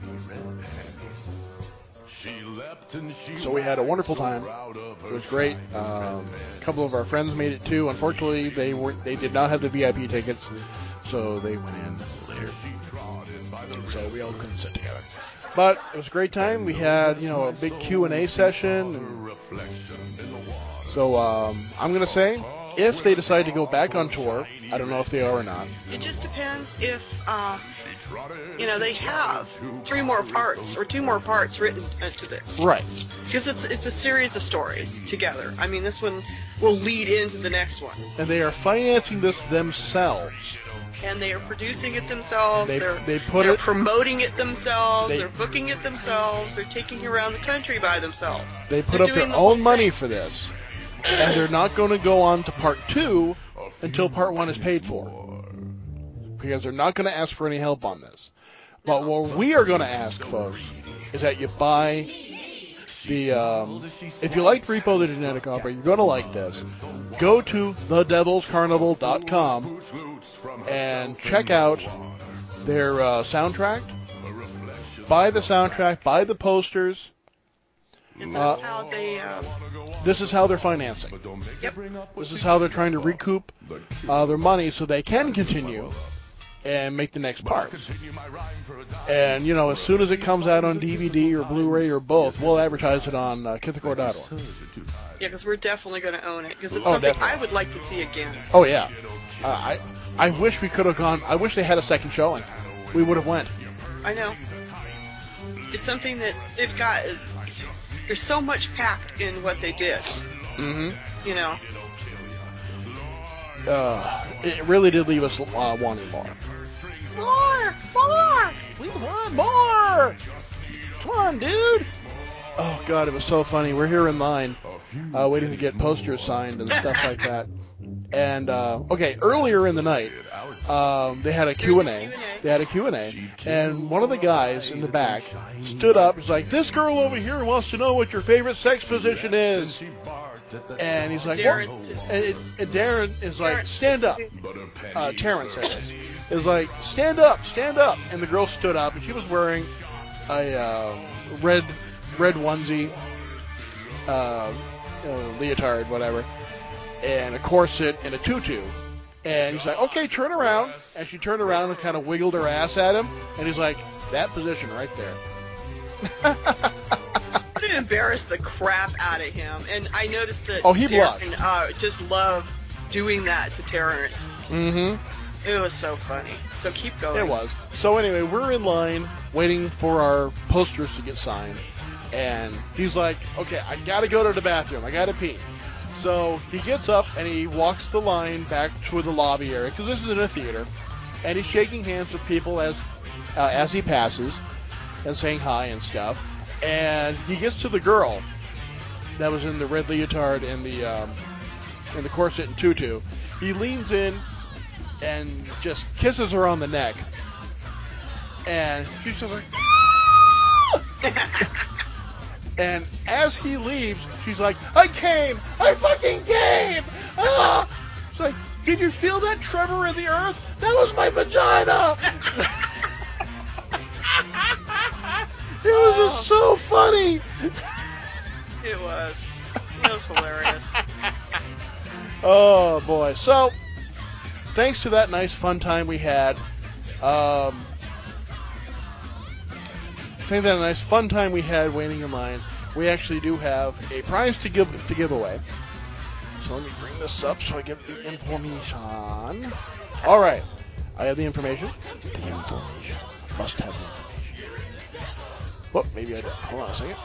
So we had a wonderful time. It was great. Um, a couple of our friends made it too. Unfortunately, they were they did not have the V I P tickets, so they went in later. So we all couldn't sit together. But it was a great time. We had, you know, a big Q and A session. And so um, I'm gonna say, if they decide to go back on tour, I don't know if they are or not.
It just depends if, um, you know, they have three more parts or two more parts written to this.
Right.
Because it's it's a series of stories together. I mean, this one will lead into the next one.
And they are financing this themselves.
And they are producing it themselves.
They-
they're
they put
they're
it-
promoting it themselves.
They-
They, are booking it themselves. They're taking it around the country by themselves.
They put
They're
up
doing
their
the whole
own money
thing.
for this. And they're not going to go on to part two until part one is paid for. Because they're not going to ask for any help on this. But what we are going to ask, folks, is that you buy the, um, if you like Repo the Genetic Opera, you're going to like this. Go to the devils carnival dot com and check out their uh, soundtrack. Buy the soundtrack, buy the posters.
And that's
Uh,
how they. Uh,
This is how they're financing.
yep.
This is how they're trying to recoup uh, their money so they can continue and make the next part. And, you know, as soon as it comes out on D V D or Blu-ray or both, we'll advertise it on uh, Kithakor dot org.
Yeah, because we're definitely going to own it. Because it's
Oh,
something
definitely.
I would like to see again.
Oh, yeah. Uh, I I wish we could have gone. I wish they had a second showing. We would have went.
I know. It's something that they've got. There's so much packed in what they did.
Mm-hmm.
You know.
Uh, it really did leave us uh, wanting more.
More, more.
We want more! Come on, dude! Oh, God, it was so funny. We're here in line, uh, waiting to get posters signed and stuff like that. And, uh, okay, earlier in the night, um, they had a Q and A. They had a Q and A, and one of the guys in the back stood up and was like, this girl over here wants to know what your favorite sex position is. And he's like, what? And, it, and Darren is like, stand up. Uh, Terrence is. Is like, stand up, stand up. And the girl stood up, and she was wearing a uh, red red onesie, uh, uh, leotard, whatever, and a corset and a tutu. And he's like, okay, turn around. And she turned around and kind of wiggled her ass at him. And he's like, that position right there.
It embarrassed the crap out of him. And I noticed that
oh, he
Darren
blushed.
Uh, just loved doing that to Terrence.
Mm-hmm.
It was so funny. So keep going.
It was. So anyway, we're in line waiting for our posters to get signed. And he's like, okay, I got to go to the bathroom. I got to pee. So he gets up and he walks the line back to the lobby area, because this is in a theater. And he's shaking hands with people as uh, as he passes and saying hi and stuff. And he gets to the girl that was in the red leotard and the um, and the corset and tutu. He leans in and just kisses her on the neck. And she's just like, and as he leaves, she's like, I came! I fucking came! Ah! She's like, did you feel that tremor in the earth? That was my vagina! It was just so funny!
It was. It was hilarious.
Oh, boy. So, thanks to that nice fun time we had, um... saying that a nice fun time we had waiting in line, we actually do have a prize to give to give away. So let me bring this up so I get the information. All right, I have the information. The information. I must have the information. Oh, maybe I don't. Hold on a second.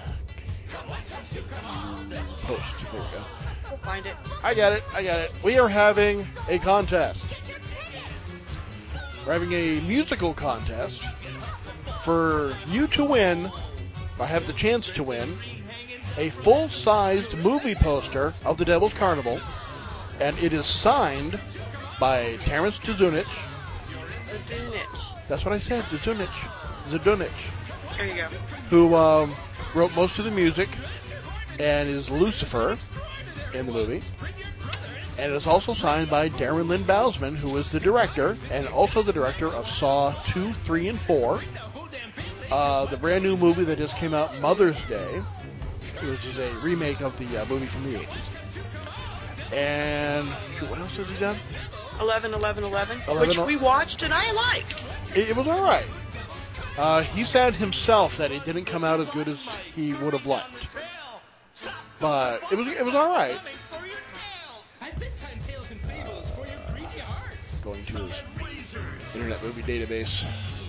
Post. Here we go.
We'll find it.
I got it. I got it. We are having a contest. We're having a musical contest. For you to win, I have the chance to win, a full-sized movie poster of the Devil's Carnival, and it is signed by Terrence Zdunich.
Zdunich.
That's what I said, Zdunich. Zdunich.
There you go.
Who um, wrote most of the music and is Lucifer in the movie. And it is also signed by Darren Lynn Bousman, who is the director, and also the director of Saw two, three, and four. Uh, the brand new movie that just came out, Mother's Day, which is a remake of the uh, movie from the eighties. And shoot, what else has he done?
eleven eleven eleven,
eleven,
which we watched and I liked.
It, it was all right. Uh, he said himself that it didn't come out as good as he would have liked, but it was it was all right. Uh, going to his Internet Movie Database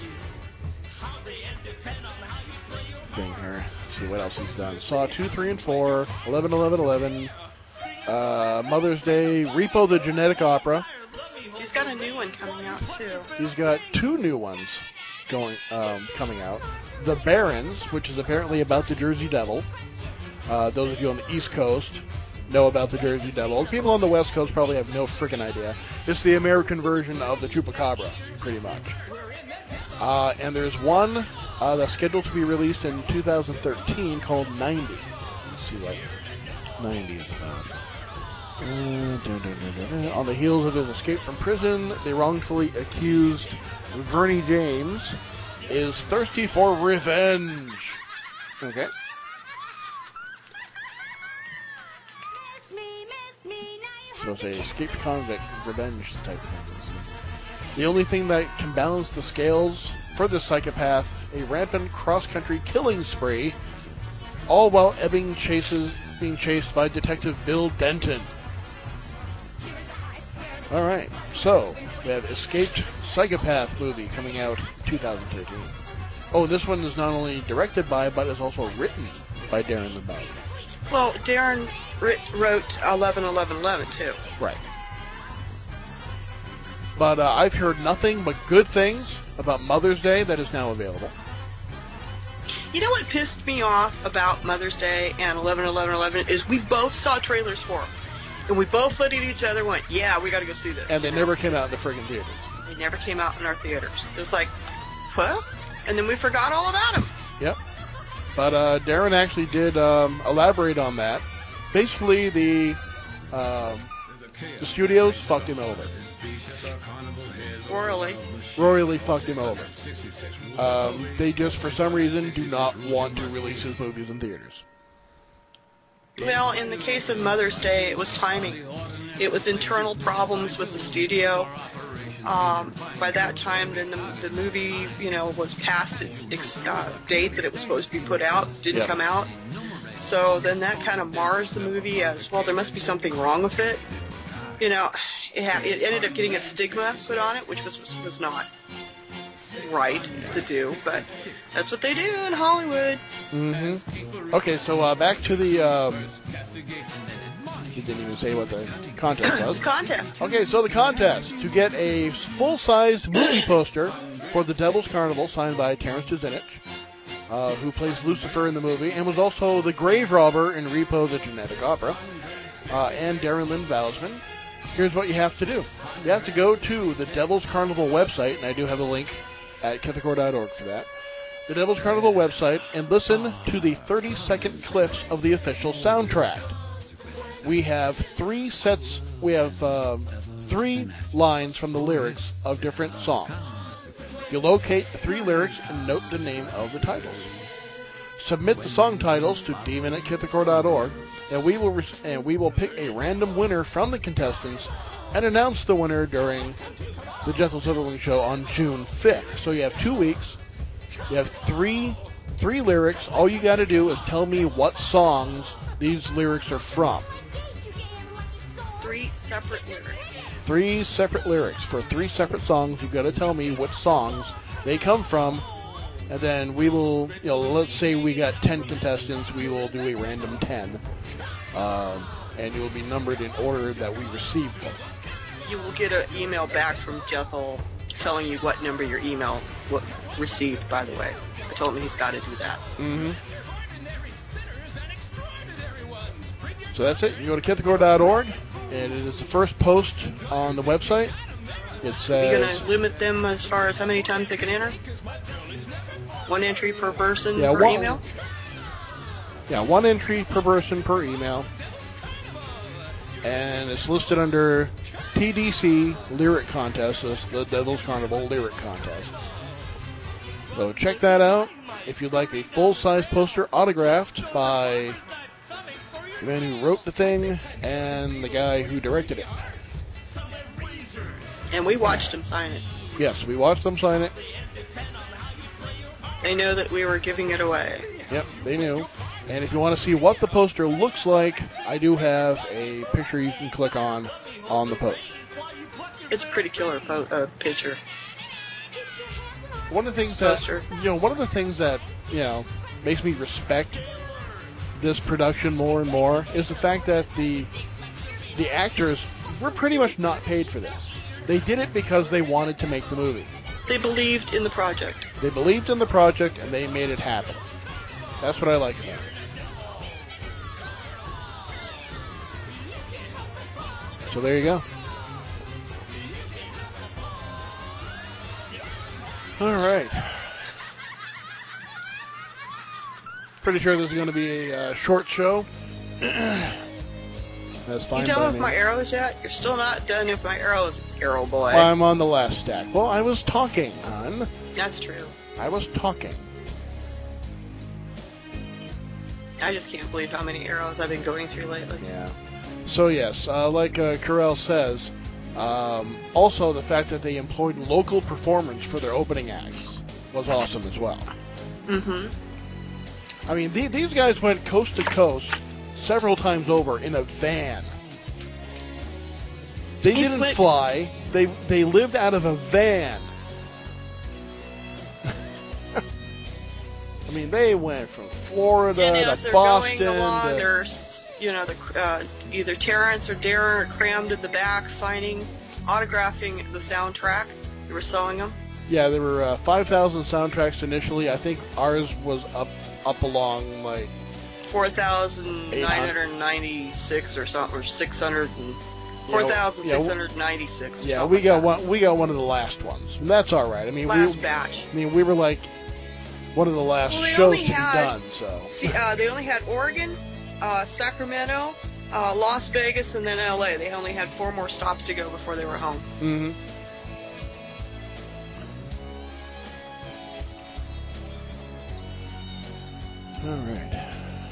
thing here. See what else he's done. Saw two, three, and four. eleven eleven eleven. Uh, Mother's Day. Repo the Genetic Opera.
He's got a new one coming out too.
He's got two new ones going um, coming out. The Barons, which is apparently about the Jersey Devil. Uh, those of you on the East Coast know about the Jersey Devil. People on the West Coast probably have no freaking idea. It's the American version of the Chupacabra, pretty much. Uh, and there's one uh, that's scheduled to be released in two thousand thirteen called ninety. Let's see what ninety is about. Uh, dun, dun, dun, dun, dun. On the heels of his escape from prison, the wrongfully accused Vernie James is thirsty for revenge. Okay. So it's a escaped convict revenge type thing. The only thing that can balance the scales for this psychopath, a rampant cross-country killing spree, all while Ebbing chases being chased by Detective Bill Denton. All right, so we have Escaped Psychopath movie coming out two thousand thirteen. Oh, this one is not only directed by, but is also written by Darren Lynn Bousman.
Well, Darren wrote eleven eleven eleven too.
Right. But uh, I've heard nothing but good things about Mother's Day that is now available.
You know what pissed me off about Mother's Day and eleven eleven eleven is we both saw trailers for them. And we both looked at each other and went, yeah, we got to go see this.
And they
you know?
never came out in the friggin' theaters.
They never came out in our theaters. It was like, what? And then we forgot all about them.
Yep. But uh, Darren actually did um, elaborate on that. Basically, the um, the studios fucked him over.
Royally.
Royally fucked him over. Um, they just, for some reason, do not want to release his movies in theaters.
Well, in the case of Mother's Day, it was timing. It was internal problems with the studio. Um, by that time, then the, the movie, you know, was past its, its uh, date that it was supposed to be put out. Didn't
Yep.
come out. So then that kind of mars the movie as, well, there must be something wrong with it. You know, it, ha- it ended up getting a stigma put on it, which was was not right to do, but that's what they do in Hollywood.
Mm-hmm. Okay, so uh, back to the... Um, he didn't even say what the contest was.
Contest.
Okay, so the contest to get a full-size movie poster for The Devil's Carnival signed by Terrence Kucinich, uh, who plays Lucifer in the movie and was also the grave robber in Repo the Genetic Opera, uh, and Darren Lynn Valsman. Here's what you have to do. You have to go to the Devil's Carnival website, and I do have a link at Kethacor dot org for that. The Devil's Carnival website, and listen to the thirty-second clips of the official soundtrack. We have three sets, we have um, three lines from the lyrics of different songs. You locate the three lyrics and note the name of the titles. Submit the song titles to demon at Kethacor dot org, and we will re- and we will pick a random winner from the contestants and announce the winner during the Jethro Silverwing Show on June fifth. So you have two weeks. You have three three lyrics. All you got to do is tell me what songs these lyrics are from.
Three separate lyrics.
Three separate lyrics for three separate songs. You've got to tell me what songs they come from, and then we will, you know, let's say we got ten contestants, we will do a random ten, um, and you will be numbered in order that we received them.
You will get an email back from Jethel telling you what number your email w- received, by the way. I told him he's got to do that.
Mm-hmm. So that's it. You go to Kethacor dot org, and it is the first post on the website. It
Are you
says...
going to limit them as far as how many times they can enter? One entry per person
Yeah,
per
one,
email?
Yeah, one entry per person per email. And it's listed under T D C Lyric Contest. So it's the Devil's Carnival Lyric Contest. So check that out. If you'd like a full-size poster autographed by the man who wrote the thing and the guy who directed it.
And we watched him sign it.
Yes, we watched them sign it.
They know that we were giving it away.
Yep, they knew. And if you want to see what the poster looks like, I do have a picture you can click on on the post.
It's a pretty killer po- uh, picture.
One of the things that
Poster.
you know, one of the things that you know makes me respect this production more and more is the fact that the the actors were pretty much not paid for this. They did it because they wanted to make the movie.
They believed in the project.
They believed in the project and they made it happen. That's what I like about it. So there you go. All right. Pretty sure this is going to be a uh, short show. That's fine.
You done
by
with
me.
my arrows yet? You're still not done with my arrows, arrow boy.
Well, I'm on the last stack. Well, I was talking, hon.
That's true.
I was talking.
I just can't believe how many arrows I've been going through lately.
Yeah. So yes, uh, like uh, Carell says, um, also the fact that they employed local performers for their opening acts was awesome as well.
Mm-hmm.
I mean, the, these guys went coast to coast several times over in a van. They
He
didn't
went-
fly. They they lived out of a van. I mean, they went from Florida
And as
to
they're
Boston.
going along,
to,
they're s- you know, the uh, either Terrence or Darren are crammed in the back, signing, autographing the soundtrack. They were selling them.
Yeah, there were uh, five thousand soundtracks initially. I think ours was up up along like
four thousand nine hundred ninety-six or something, or six hundred and four thousand six hundred ninety-six.
Yeah, yeah we got like one. We got one of the last ones, and that's all right. I mean,
last
we,
batch.
I mean, we were like one of the last
well,
shows to
had,
be done. So
see, uh, they only had Oregon, uh, Sacramento, uh, Las Vegas, and then L A. They only had four more stops to go before they were home.
Mm-hmm. All right.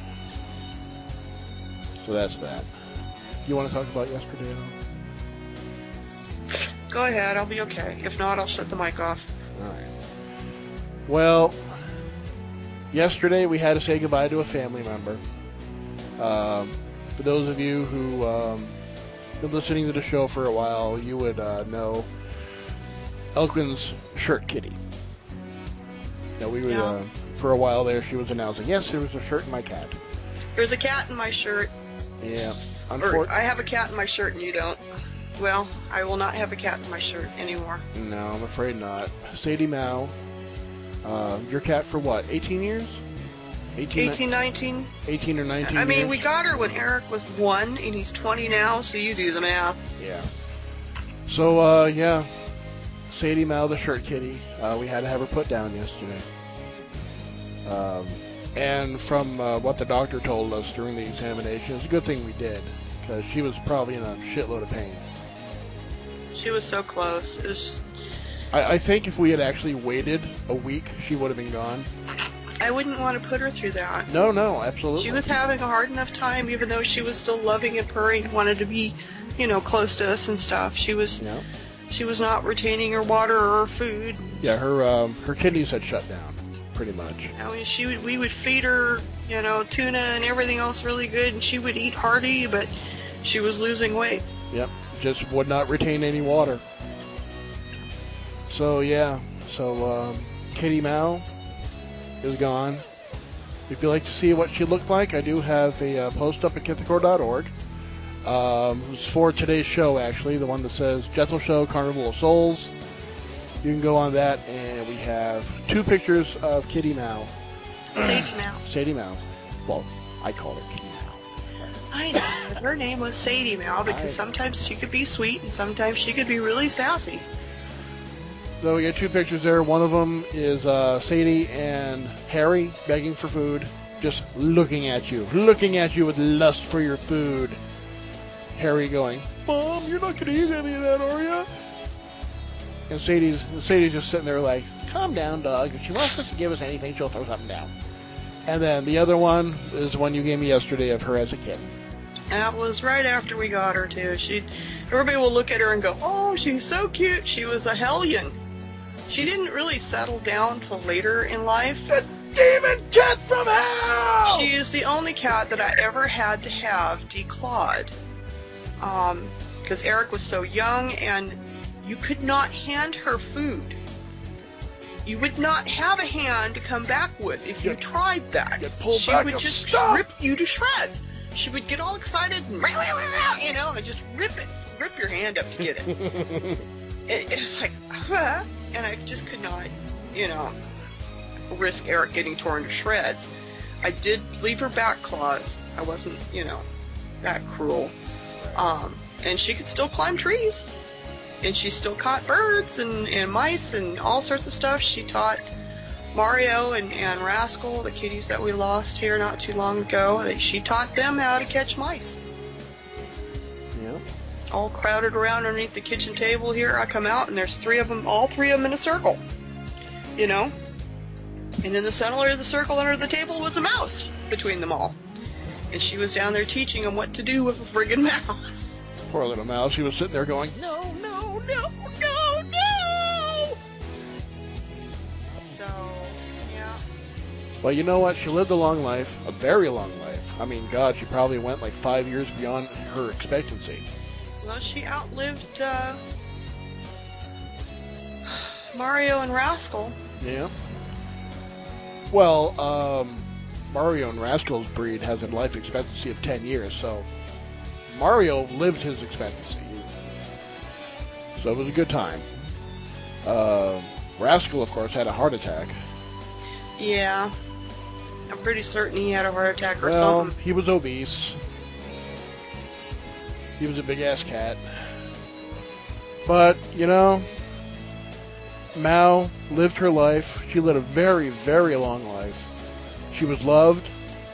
So that's that. You want to talk about yesterday at all?
Go ahead, I'll be okay. If not, I'll shut the mic off.
All right. Well, yesterday we had to say goodbye to a family member. Um, for those of you who um, been listening to the show for a while, you would uh, know Elkin's shirt kitty. Now we would,
yeah.
uh, for a while there, she was announcing, yes, there was a shirt in my cat.
There's a cat in my shirt.
Yeah.
Or I have a cat in my shirt and you don't. Well, I will not have a cat in my shirt anymore.
No, I'm afraid not. Sadie Mao, uh, your cat for what, eighteen years?
eighteen, eighteen, nineteen.
eighteen or nineteen
I mean,
years?
we got her when Eric was one, and he's twenty now, so you do the math.
Yeah. So, uh, yeah, Sadie Mao, the shirt kitty, uh, we had to have her put down yesterday. Um, and from uh, what the doctor told us during the examination, it's a good thing we did, because she was probably in a shitload of pain.
She was so close. It was...
I, I think if we had actually waited a week, she would have been gone.
I wouldn't want to put her through that.
No, no, absolutely.
She was having a hard enough time, even though she was still loving and purring and wanted to be, you know, close to us and stuff. She was,
yeah.
she was not retaining her water or her food.
Yeah, her um, her kidneys had shut down, pretty much.
I mean, she would, we would feed her, you know, tuna and everything else really good, and she would eat hearty, but she was losing weight.
Yep, just would not retain any water. So yeah, so um, Kitty Mao is gone. If you'd like to see what she looked like, I do have a uh, post up at Kithakor dot org. Um, it's for today's show, actually, the one that says Jethro Show, Carnival of Souls. You can go on that, and we have two pictures of Kitty Mao.
Sadie Mao.
Sadie Mao. Well, I call her Kitty Mao.
I know. Her name was Sadie Mao because
I...
sometimes she could be sweet and sometimes she could be really sassy.
So we get two pictures there. One of them is uh, Sadie and Harry begging for food, just looking at you, looking at you with lust for your food. Harry going, Mom, you're not going to eat any of that, are you? And Sadie's, Sadie's just sitting there like, calm down, dog. If she wants us to give us anything, she'll throw something down. And then the other one is the one you gave me yesterday of her as a kid.
That was right after we got her, too. She, everybody will look at her and go, oh, she's so cute. She was a hellion. She didn't really settle down till later in life.
The demon cat from hell!
She is the only cat that I ever had to have declawed. Um, because Eric was so young and you could not hand her food. You would not have a hand to come back with if you
Get,
tried that.
Get pulled
she
back
would
and
just
stop.
rip you to shreds. She would get all excited and, you know, and just rip it, rip your hand up to get it. it, it was like, huh? And I just could not, you know, risk Eric getting torn to shreds. I did leave her back claws. I wasn't, you know, that cruel. Um, and she could still climb trees. And she still caught birds and, and mice and all sorts of stuff. She taught Mario and, and Rascal, the kitties that we lost here not too long ago, she taught them how to catch mice.
Yeah.
All crowded around underneath the kitchen table here. I come out and there's three of them, all three of them in a circle. You know? And in the center of the circle under the table was a mouse between them all. And she was down there teaching them what to do with a friggin' mouse.
Poor little mouse. She was sitting there going, no, no, no, no, no!
So, yeah.
Well, you know what? She lived a long life, a very long life. I mean, God, she probably went like five years beyond her expectancy.
Well, she outlived uh, Mario and Rascal.
Yeah. Well, um, Mario and Rascal's breed has a life expectancy of ten years, so Mario lived his expectancy. So it was a good time. Uh, Rascal, of course, had a heart attack.
Yeah. I'm pretty certain he had a heart attack or
well,
something.
He was obese. He was a big-ass cat. But, you know, Mao lived her life. She led a very, very long life. She was loved.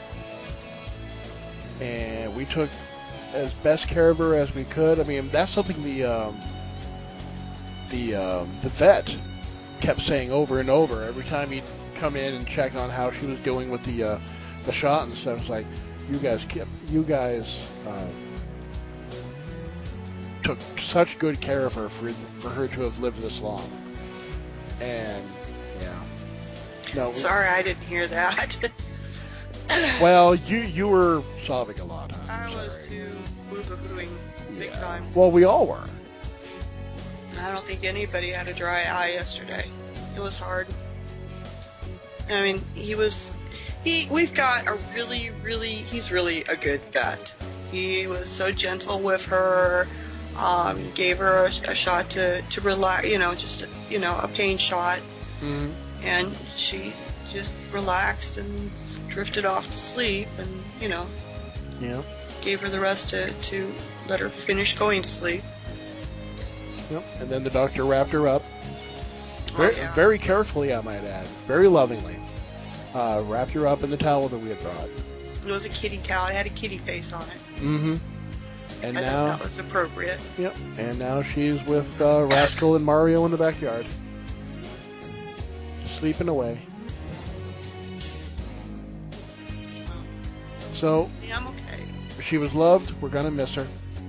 And we took as best care of her as we could. I mean, that's something the um, the um, the vet kept saying over and over every time he'd come in and check on how she was doing with the uh, the shot and stuff. It's like, you guys kept, you guys um, took such good care of her for for her to have lived this long. And yeah, no.
Sorry, I didn't hear that.
Well, you you were sobbing a lot, huh?
I
I'm
was
sorry.
too boo-boo-booing big
Yeah.
time.
Well, we all were.
I don't think anybody had a dry eye yesterday. It was hard. I mean, he was, he, we've got a really, really, he's really a good vet. He was so gentle with her, um, gave her a, a shot to, to relax, you know, just, a, you know, a pain shot.
Mm-hmm.
And she just relaxed and drifted off to sleep and, you know,
Yeah.
gave her the rest to, to let her finish going to sleep.
Yep. And then the doctor wrapped her up. Very,
oh, yeah.
very carefully, I might add. Very lovingly. Uh, wrapped her up in the towel that we had brought.
It was a kitty towel. It had a kitty face on it.
Mm-hmm. And
I
now,
thought that was appropriate.
yep. And now she's with uh, Rascal and Mario in the backyard, sleeping away. So
Yeah, I'm okay.
she was loved. We're gonna miss her.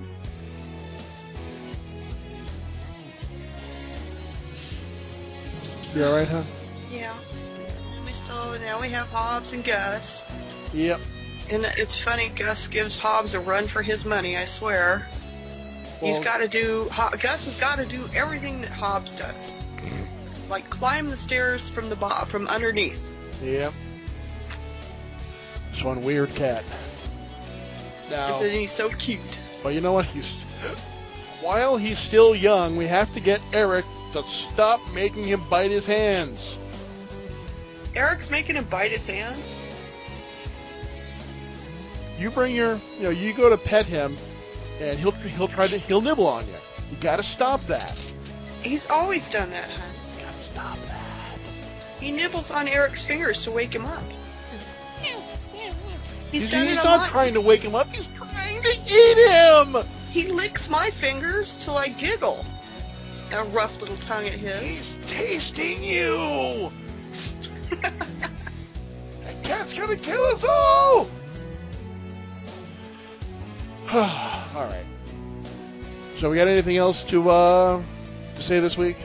You all right, huh?
Yeah. And we still, now we have Hobbs and Gus.
Yep.
And it's funny, Gus gives Hobbs a run for his money, I swear. He's
Well-
got to do, Ho- Gus has got to do everything that Hobbs does. Like climb the stairs from the bo- from underneath.
Yep. This one weird cat. Now,
And he's so cute.
well, you know what? He's while he's still young, we have to get Eric to stop making him bite his hands.
Eric's making him bite his hands.
You bring your, you know, you go to pet him, and he'll he'll try to he'll nibble on you. You got to stop that.
He's always done that, hon.
You got to stop that.
He nibbles on Eric's fingers to wake him up. He's
He's,
done
he's
it a
not
lot.
trying to wake him up. He's trying to eat him.
He licks my fingers till I giggle. A rough little tongue at his.
He's tasting you. That cat's gonna kill us all. All right. So we got anything else to uh, to say this week?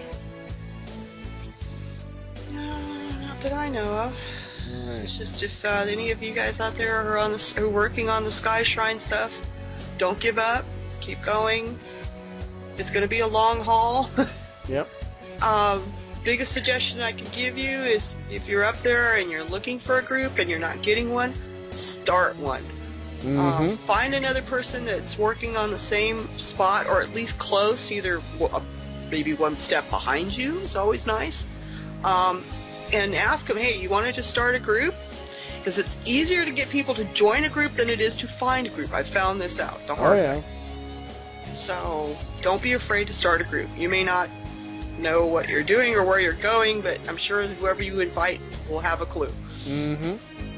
No, not that I know of.
All right.
It's just if uh, any of you guys out there are on the, who are working on the Sky Shrine stuff, don't give up. Keep going. It's going to be a long haul.
Yep.
um, biggest suggestion I can give you is if you're up there and you're looking for a group and you're not getting one, start one.
Mm-hmm.
Um, find another person that's working on the same spot or at least close, either uh, maybe one step behind you is always nice. Um, and ask them, hey, you want to just start a group? Because it's easier to get people to join a group than it is to find a group. I found this out the
Oh
hard way.
yeah.
So don't be afraid to start a group. You may not know what you're doing or where you're going, but I'm sure whoever you invite will have a clue.
Mm-hmm.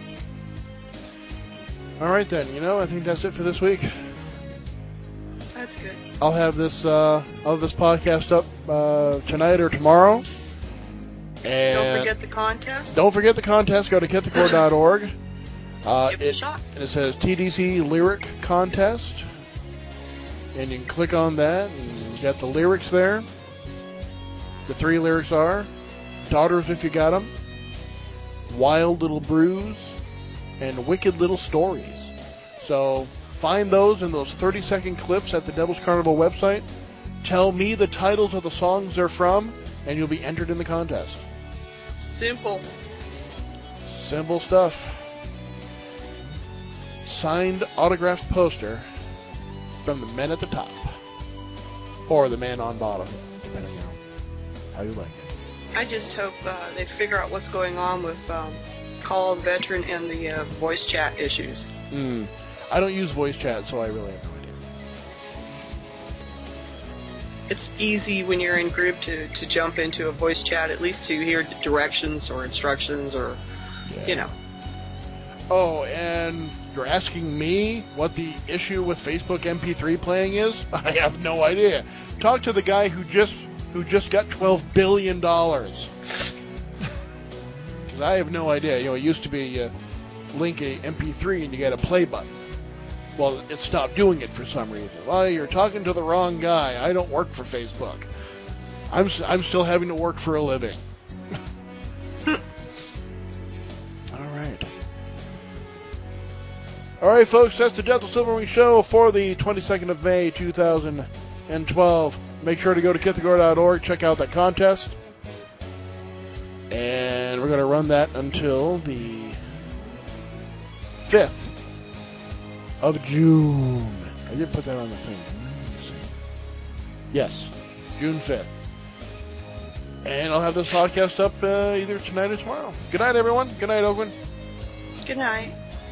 All right then. You know, I think that's it for this week.
That's good.
I'll have this uh, I'll have this podcast up uh, tonight or tomorrow. And
Don't forget the contest.
don't forget the contest. Go to get the core dot org. Uh,
Give it a
it,
shot.
and it says T D C Lyric Contest. And you can click on that, and you got the lyrics there. The three lyrics are Daughters If You Got 'Em, Wild Little Brews, and Wicked Little Stories. So find those in those thirty second clips at the Devil's Carnival website. Tell me the titles of the songs they're from, and you'll be entered in the contest.
Simple.
Simple stuff. signed autographed poster from the men at the top. Or the man on bottom, depending on how you like it.
I just hope uh, they figure out what's going on with um, Call of the Veteran and the uh, voice chat issues.
Mm. I don't use voice chat, so I really have no idea.
It's easy when you're in group to, to jump into a voice chat, at least to hear directions or instructions or, yeah. you know.
Oh, and you're asking me what the issue with Facebook M P three playing is? I have no idea. Talk to the guy who just who just got twelve billion dollars. Because I have no idea. You know, it used to be uh, link a M P three and you get a play button. Well, it stopped doing it for some reason. Well, you're talking to the wrong guy. I don't work for Facebook. I'm I'm still having to work for a living. All right. All right, folks, that's the Gentle Silverwing Show for the twenty-second of May, two thousand twelve. Make sure to go to kithagore dot org, check out that contest. And we're going to run that until the fifth of June. I did put that on the thing. Yes, June fifth. And I'll have this podcast up uh, either tonight or tomorrow. Good night, everyone. Good night, Oakland.
Good night.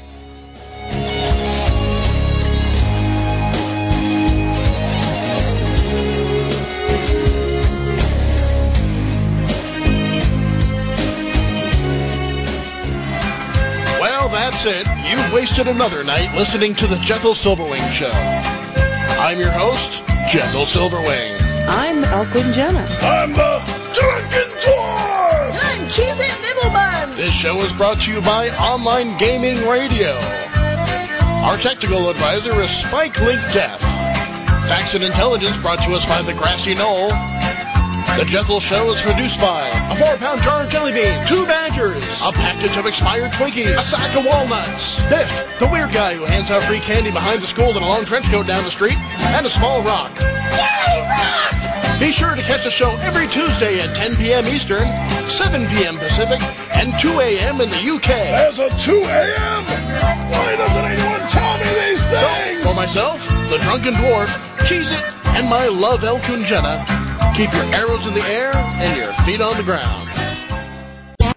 Well, that's it. You've wasted another night listening to the Gentle Silverwing Show. I'm your host, Gentle Silverwing.
I'm Elkwin Jenna.
I'm the Drunken Dwarf.
I'm Cheez-It Nibblebun.
This show is brought to you by Online Gaming Radio. Our technical advisor is Spike Link Death. Facts and Intelligence brought to us by the Grassy Knoll. The Gentle Show is produced by a four-pound jar of jelly beans, two badgers, a package of expired Twinkies, a sack of walnuts, Biff, the weird guy who hands out free candy behind the school in a long trench coat down the street, and a small rock. Yay, rock! Be sure to catch the show every Tuesday at ten p.m. Eastern, seven p.m. Pacific, and two a.m. in the U K.
There's a two a.m.? Why doesn't anyone tell me these things?
So, for myself, the Drunken Dwarf, Cheez-It, and my love Elkun Jenna, keep your arrows in the air and your feet on the ground.